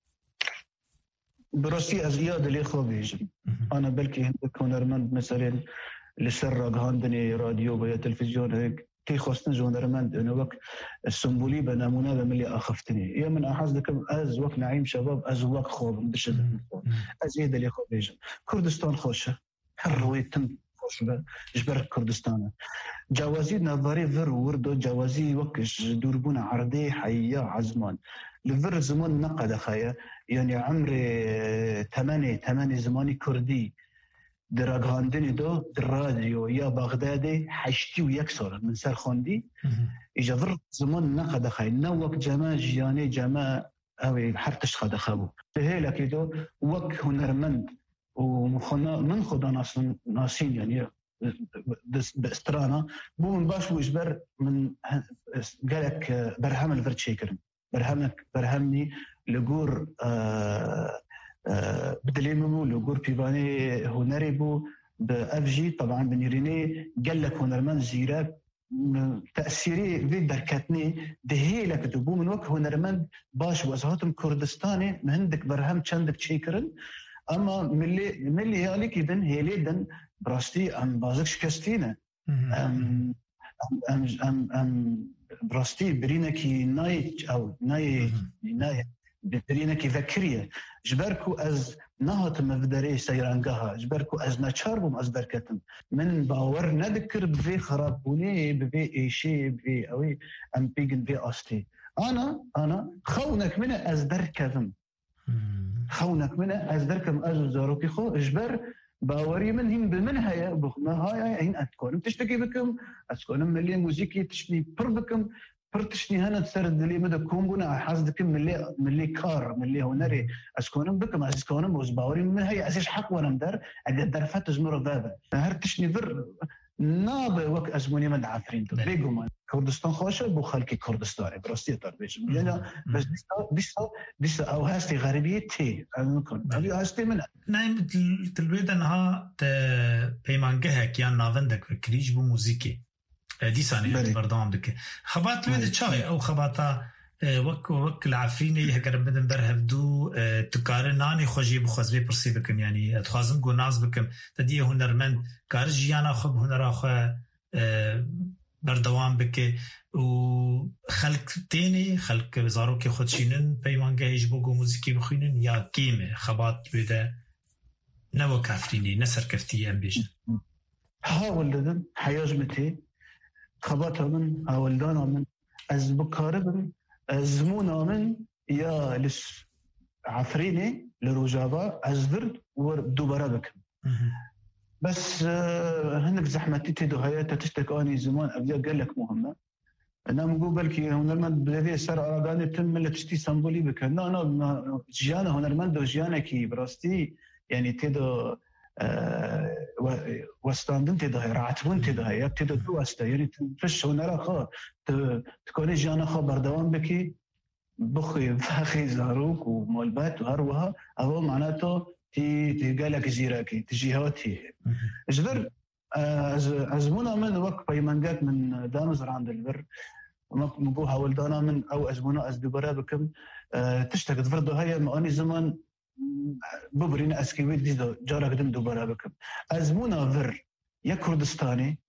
براسي از ياد لي خو بيجم انا بلكي هندك هنرمند مثلا لسر هاندني راديو ويا تلفزيون هيك كي خصنا جونرمند انه وقت السمبولي بنمونه بملي اخفتني يا من احزكم از وقت نعيم شباب از وقت خوب بشد از يد اللي خوبيج كردستان خوشه حرويتم خوش جبر كردستان جوازي نظري فر ورد جوازي وقت دوربون عرضي حيا عزمان لفر زمان نقد خيا يعني عمري ثمانية ثمانية زماني كردي درغاندني دو دراديو يا بغدادي حشتي ويكسر من سر خوندي اجا ضر زمان نقد خاي نوك جما جياني جما او حرتش خد خبو هيلا كيدو وك هنرمند ومخنا من خدا ناس ناسين يعني باسترانا بو من باش وجبر من قالك برهم الفرتشيكرن برهمك برهمني لجور آه أه بدليمو لوغور بيباني هنري بو بأفجي طبعا بنيريني قال لك هنرمان زيراب تأثيري في دركتني دهي لك تبو من وقت هنرمان باش وزهاتم كردستاني مهندك برهم چندك شيكرن اما ملي ملي هالك يدن هيليدن براستي ام بازك شكستينه ام ام ام ام براستي برينكي ناي او ناي ناي برينكي ذكريه جبركو از نهات مفدري سيرانقها جبركو از نشاربم از دركتم من باور نذكر بفي خرابوني بفي اي شيء بفي اوي ام بيجن بي استي انا انا خونك من از دركتم خونك من از دركم از زاروكي خو اجبر باوري من هم بمنها يا بخما هاي هين اتكون تشتكي بكم اتكون ملي موسيقي تشني بر بكم برتشني هنا تسرد لي مدى كونغونا حاسدك ملي ملي كار ملي هنري اسكونم بكم اسكونم وزباوري من هي اساس حق وانا مدار اقدر فتش نور بابا هرتشني ذر نابه وك ازموني من عفرين بيقوم كردستان خوشه بو خلقي كردستاني براستي تربيش يعني بس ديس ديس او هاستي غريبيه تي ممكن ابي هاستي من نايم تلبيد انها بيمانجه كيان نافندك كريج بو موسيقي دي ثانية برنامج دك خبات لود شاي أو خباتا وك وك العفريني هكذا بدن برهف دو تقارناني خوجي بخزبي برسي بكم يعني تخازم جو ناس بكم تديه هنرمند كارجيانا خب هنرا خو بردوام بك وخلق تاني خلق زاروكي خدشينن بيمانجه يجبو جو موسيقي بخينن يا كيمة خبات لود نو كافريني نسر كفتي أم بيجن حاول لدن حياجمتي خباتها من أولدانا من از بكاربن زمونا من يا لس عفريني لرجابا از ذرد ودوبارا بكم بس هنك زحمتي تدو هياتا تشتكاني زمان أبدا قال لك مهمة أنا مقوبل كي هنرمند بلدي سر عراقاني تم اللي تشتي سنبولي بك نا نا جيانا هنرمند وجيانا كي براستي يعني تدو أه وستاندن تده رعتبون تده يا تده دو است يعني تفش هنرا خا تكوني جانا خا بردوام بكي بخي فخي زاروك ومولبات وهروها او معناته تي تي قالك زيراكي تجيهاتي اجبر أزمونا من وقت بيمنجات من دانوز عند البر مبوها ولدانا من أو أزمونا أزدبرا بكم تشتغل فرضو هاي ماني زمان ببرين أسكيويت ديزو جارك دم دوبارا بكم أزمونا فر يا كردستاني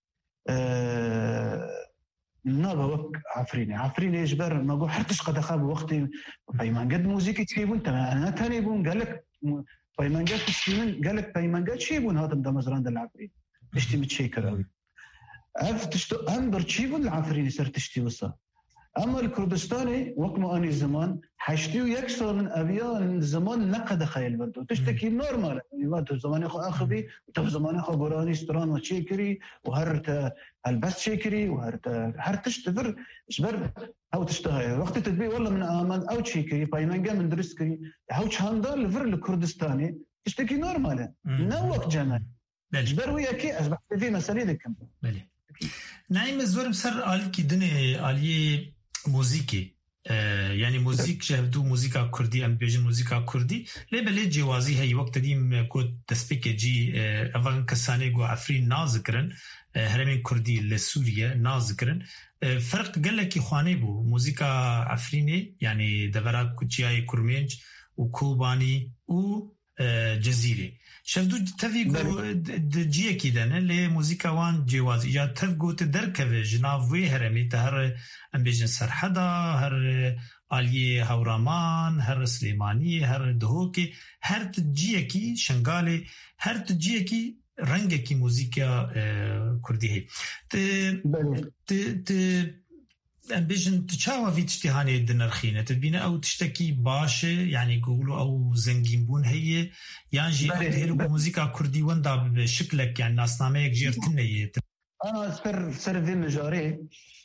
نابا وك عفريني عفريني إجبار ما قو حرتش قد أخاب وقتي بيمان قد موسيقى تشيبون تمام أنا تاني بون قالك بيمان قد تشيبون قالك بيمان قد تشيبون هذا مدمزران دل عفرين تشتي متشيكر أوي أف تشتو أمبر تشيبون العفريني سر تشتي وصا أما الكردستاني وقت ما أني زمان حشتيو يكسر من أبيان زمان نقد خيال بردو تشتكي نورمال ما تو زمان أخو أخبي تو زمان أخو براني ستران وشيكري وهرت البس شيكري وهرت هرت تشتفر إشبر أو تشتهي وقت تدبي والله من آمن أو شيكري بايمانجا من درسكري هاو شهاندا لفر الكردستاني تشتكي نورمال نوك جمال إشبر وياكي أصبح في مسألة ذكم بله نعيم الزور بسر آل كي دني آلية موسيقى يعني موسيقى شهدو موسيقى كردي ام بيجن موسيقى كردي لبلي جوازي هي وقت ديم كود تسبيك جي اول كساني جو عفرين نازكرن هرمين كردي لسوريا نازكرن فرق قال لك اخواني بو موسيقى عفريني يعني دبرا كوتشياي كرمنج وكوباني و جزيره شفدو تفيقو جيه كيدن لي موسيقى وان جوازي جا تفقو تدركب جنافوي هرمي تهر ام بيجن سرحدا هر آلية هورامان هر سليماني هر دهوكي هر تجيه كي شنغالي هر تجيه كي رنگ كي موسيقى كردي هي ت ت ام بيجن تشاوا في تشتهاني دنرخينه تبينا او تشتكي باشه يعني يقولوا او زنجين بون هي يعني جي هيرو موسيقى كردي وندا بشكلك يعني ناسنامه جيرتنيه انا سر سر في مجاري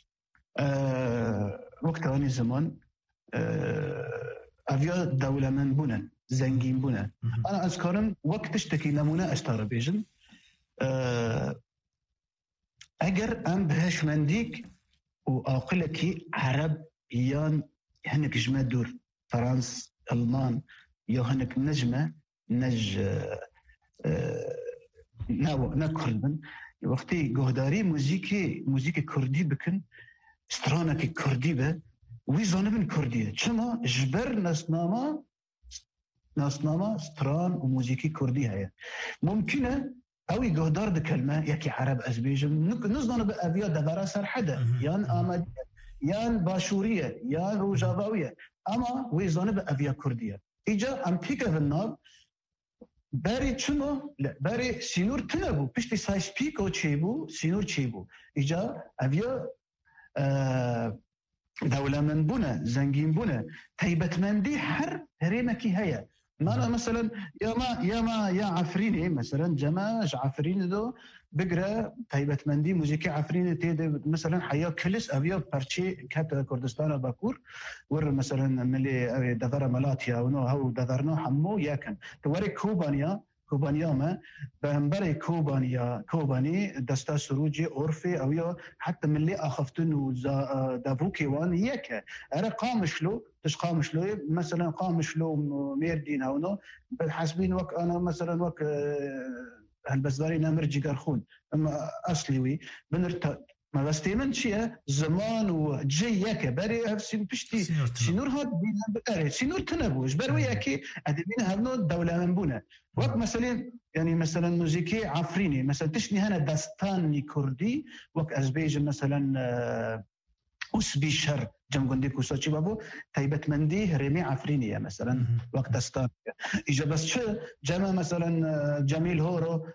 أه وقت اني زمان أه افيا دوله من بونا زنجين بونا انا اذكرن وقت تشتكي نمونه اشتار بيجن أه اجر ام بهش منديك وأقولك عرب يان هنك جمع دور فرنسا ألمان يا هنك نجمة نج ناو نكردن وقتي جهداري موسيقى موسيقى كردي بكن سترانك كردي به ويزانبن كردية شما جبر ناسنامة ناسنامة ستران وموسيقى كردي هي ممكنة أو يقدر بكلمة يكي عرب أزبيجم نزدان بأبيات دبارة سرحدة يان آمدية يان باشورية يان روجاوية أما ويزان بأبيات كردية إجا أم تيكا في النار باري تشمو لا باري سينور تنبو بشتي سايس بيكو تشيبو سينور تشيبو إجا أبيات آه دولة من بنا زنجين بنا تيبت من دي حر هريمكي هيا ما أنا مثلا يا ما يا ما يا عفريني مثلا جماج عفريني دو بقرا تايبة مندي موسيقى عفريني تيد مثلا حياة كلس أبيا برشي كات كردستان باكور ور مثلا ملي دذر ملاتيا ونو هو دذرنا حمو ياكن توري كوبانيا كوبانيا ما بهمبري كوبانيا كوباني دستا سروجي أورفي أو يا حتى ملي أخفتن ودافوكي وان ياك أنا قامشلو تش قامشلو مثلا قامشلو ميردين هونو حاسبين وك أنا مثلا وك هالبزداري نمرجي قرخون أما أصلي بنرت ما بستيمن شيء زمان وجي ياك بري هفسين بشتي سينور هاد بين بري سينور تنبوش بري ياكي أدبين هبنو الدولة منبونة وقت مثلا يعني مثلا موسيقى عفريني مثلا تشني هنا داستاني كردي وقت أزبيج مثلا أسبي شر جم قنديك وساتشي بابو تايبت مندي رمي عفرينية مثلا وقت داستان إجا بس شو جمع مثلا جميل هورو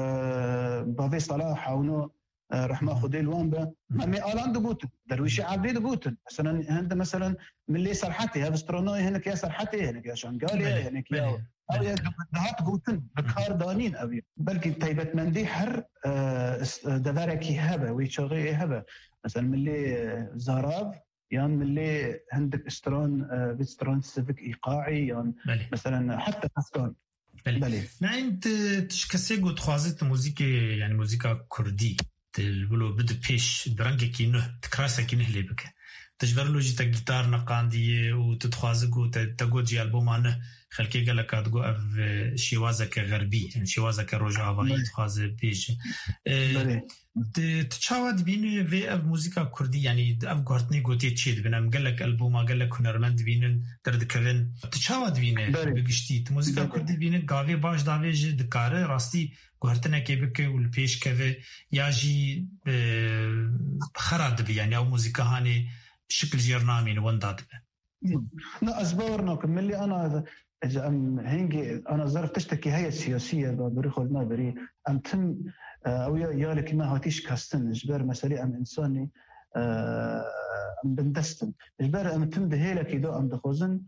بافي صلاح أو رحمة خدي الوانبا مامي آلان دبوتن درويشي عبدي دبوتن مثلا هند مثلا من اللي سرحتي هذا سترونوي هناك يا سرحتي هناك يا شنغالي هناك يا أو يا دهات بوتن بكار دانين أبي بلكي تايبت مندي حر دباركي هبة ويشغي هبة مثلا من اللي زاراف يعني من اللي عندك استرون بسترون سيفيك إيقاعي يعني مثلا حتى كستون بله نعم تشكسيجو تخوازت موسيقى يعني موسيقى كردي تقولوا بده بيش برنجة كينه تكراسة كينه اللي بك تجبرلوجي تا جيتار نقانديه وتتخوازق وتتقوجي ألبومانه خلكي قالك أدقو أف شوازك غربي يعني شوازك روجا هواي تخواز بيج تتشاود بين في أف موسيقى كردي يعني أف قهرتني قوتي تشيد بنا قالك ألبوما قالك هنرمند بين درد كفن تتشاود بين بقشتيت موسيقى كردي بين قاوي باش داوي جي دكاره راستي قهرتنا كيبك والبيش كفي ياجي خراد بي يعني أو موسيقى هاني بشكل جيرنامي ونداد لا أزبورنا كملي أنا إذا أم هنجي أنا ظرف تشتكي هي السياسية بريخو المابري أم تم أو يالك ما هاتيش كاستن إجبار مسألة أم إنساني أم بندستن إجبار أم تم دهيلة كده أم دخوزن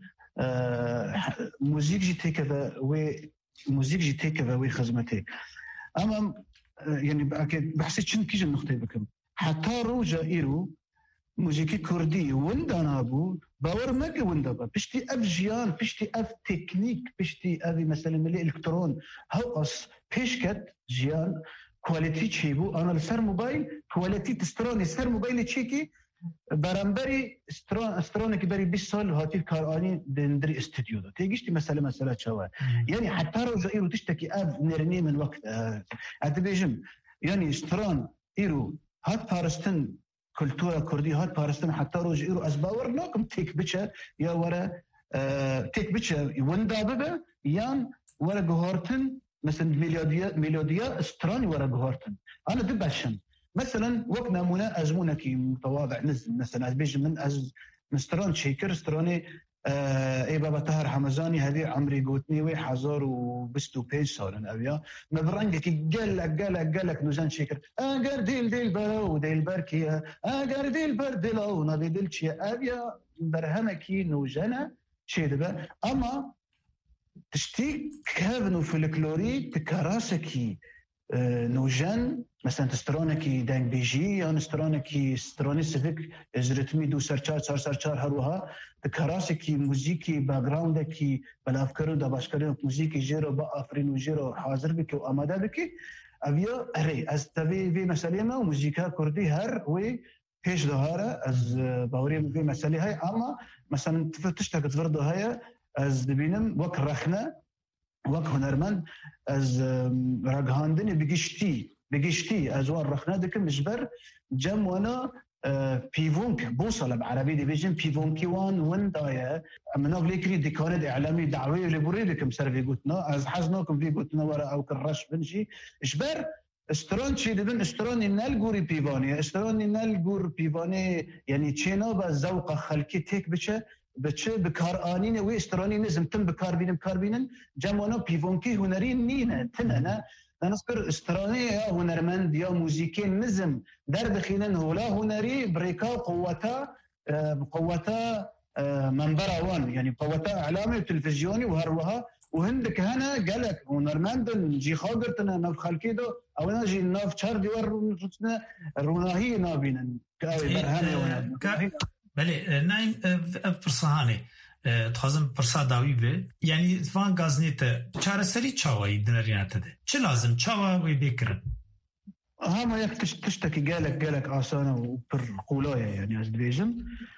موزيك جي تيكذا وموزيك جي تيكذا وخزمتي أما يعني بحسيت شن كيجي النقطة بكم حتى روجا إيرو موسيقى كردي وندانا بو باور ماك وندابا بشتي اف جيان بشتي اف تكنيك بشتي اف مثلا ملي الكترون هوقص بيشكت جيان كواليتي تشيبو انا السر موبايل كواليتي تستروني سر موبايل تشيكي برامبري سترون استرونيك بري بيس سال هاتي كاراني دندري استوديو تيجيشتي مثلا مثلا شوا يعني حتى رو زيرو تشتكي اف نرني من وقت اتبيجم يعني سترون ايرو هات بارستن كلتورة كردي هات بارستان حتى روج إيرو أزباور ناكم تيك بيتشا يا ورا اه تيك بيتشا وندا ببا يان ورا جهارتن مثلا ميلوديا ميلوديا استراني ورا جهارتن أنا دباشن مثلا وقت نمونا أزمونا كي متواضع نزل مثلا بيجي من أز مستران شيكر استراني اه اي بابا طاهر حمزاني هذه عمري قوتني وي حزار وبستو بيش صار ابيا مبرنجك قالك قالك قالك نوزان شكر اقر ديل ديل برو ديل بركيا اقر ديل بردلو نبي دلشي ابيا برهمكي نوجنا شي دبا اما تشتي كافنو في الكلوري تكراسكي اه نوجان مثلا تسترونكي دانج بيجي يعني استرونكي استروني سيفيك ازرتمي دو سرچار چار سرچار هروها تكراسكي موزيكي باك جراوندكي بالافكار دا باشكاري موزيكي جيرو با افرين وجيرو حاضر بك واماده بك ابيا اري از تبي في مسالينا موزيكا كردي هر وي بيش دهاره از باوري في مسالي هاي اما مثلا تشتك تفرض هاي از دبينم وك رخنا وك هنرمند از رغاندني بگشتي بگشتي ازوار رخنا دكم مجبر جم وانا بيفونك بوصله بعربي دي فيجن بيفونكي وان وندايا من اغليكري دي كانت اعلامي دعويه لبريدكم سيرفي قلتنا از حزناكم في قلتنا ورا او كرش بنشي اجبر استرون شي دبن استرون نالغوري بيفاني استرون نالغور بيفاني يعني تشينا بذوق خلقي تيك بشه بچه بکارانین و استرانی نزم تم بکاربینم کاربینن جمعنا پیونکی هنری نینه تنه نذكر استراني يا هنرمند يا موسيقي نزم در دخيلن هولا هنري بريكا قوتا بقوتا منبرا وان يعني قوتا اعلامي تلفزيوني وهروها وهندك هنا قالك هنرمند نجي خاطرتنا نف خلكيدو او نجي نف شهر ديور روناهي نابين كاوي برهاني وانا بله نایم پرسهانه تخوازم پرسا داوی به یعنی فان گازنیت چارەسەری چاوایی دنەریانەتە ده چه لازم چاوا وی بکرن هما يك تشتكي قالك قالك آسانة وبر قولايا يعني از دبيجم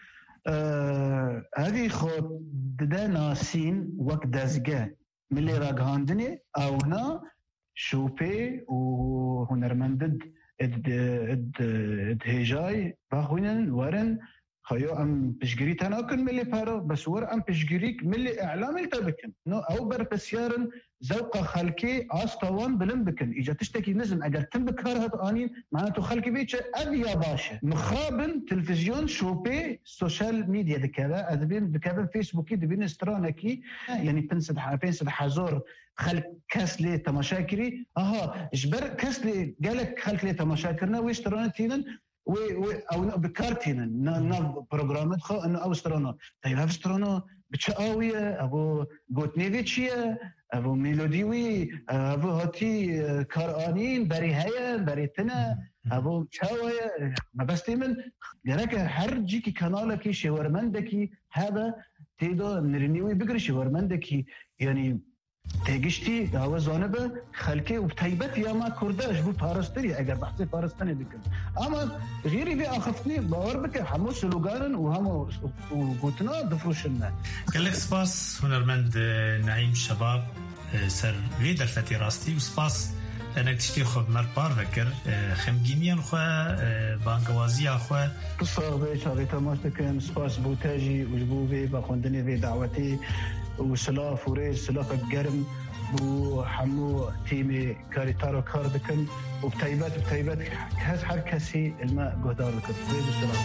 آه هذه خود دا ناسين وقت دازقا من اللي راقهاندني او نا شوبي وهنرمندد اد اد اد هيجاي باخوينن ورن خيو ام بشجري تناكن ملي بارو بس ور ام بشجريك ملي اعلامي تبكن نو او بربسيارن ذوق خلكي اسطوان بلم بكن اجا تشتكي نزم اگر تم بكار هات انين معناته خلكي بيتش ابي يا باشا مخابن تلفزيون شوبي سوشيال ميديا دكذا ادبين بكذا فيسبوك دبين استرانكي يعني بنسد بنسد حزور خلك كاسلي تماشاكري اها اجبر كاسلي قالك خلك لي تماشاكرنا واشترانتين و و او بكارتينا نا برنامج خو انه او استرانا طيب هاف استرانا بتشاويه ابو غوتنيفيتشيا ابو ميلوديوي ابو هاتي كارانين بري هيا بري تنا ابو تشاويه ما بس من جراك هرجي كي كانالكي شاورمندكي هذا تيدو نرنيوي بقري شاورمندكي يعني تێگشتی داوەزانە بە خەلکێ و تایبەت یاما کوردەش بوو پاراستری ئەگەر بەحسی پاراستنی بکەن ئەمە غیری بێ ئاخفتنی باوەڕ بکە هەموو سلوگارن و هەموو گوتنا دفرۆشنە. gelek spas hunermend Naîm Şebab ser vê derfetê rastî û spas enek tiştê xwe mer par vekir xemgîniyan xwe bangewaziya xwe qisa vê çavê temaş dikin spas bû te jî û ji bo vê bexwendinê vê dawetê û silav û rêz silafek germ bû hemû tîmê karîtara kar dikin û bi taybet bi taybet hez her kesî ilme guhdar dikin vê silav.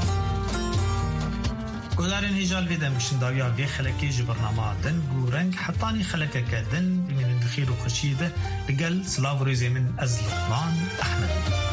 Guhdarên hêja li vê demkişin dawiya vê xelekê ji bernama din gûreng hetanî xelekeke din bimînin di xêr û xweşiyê de li gel silav û rêzê min ez Luqman Ehmed.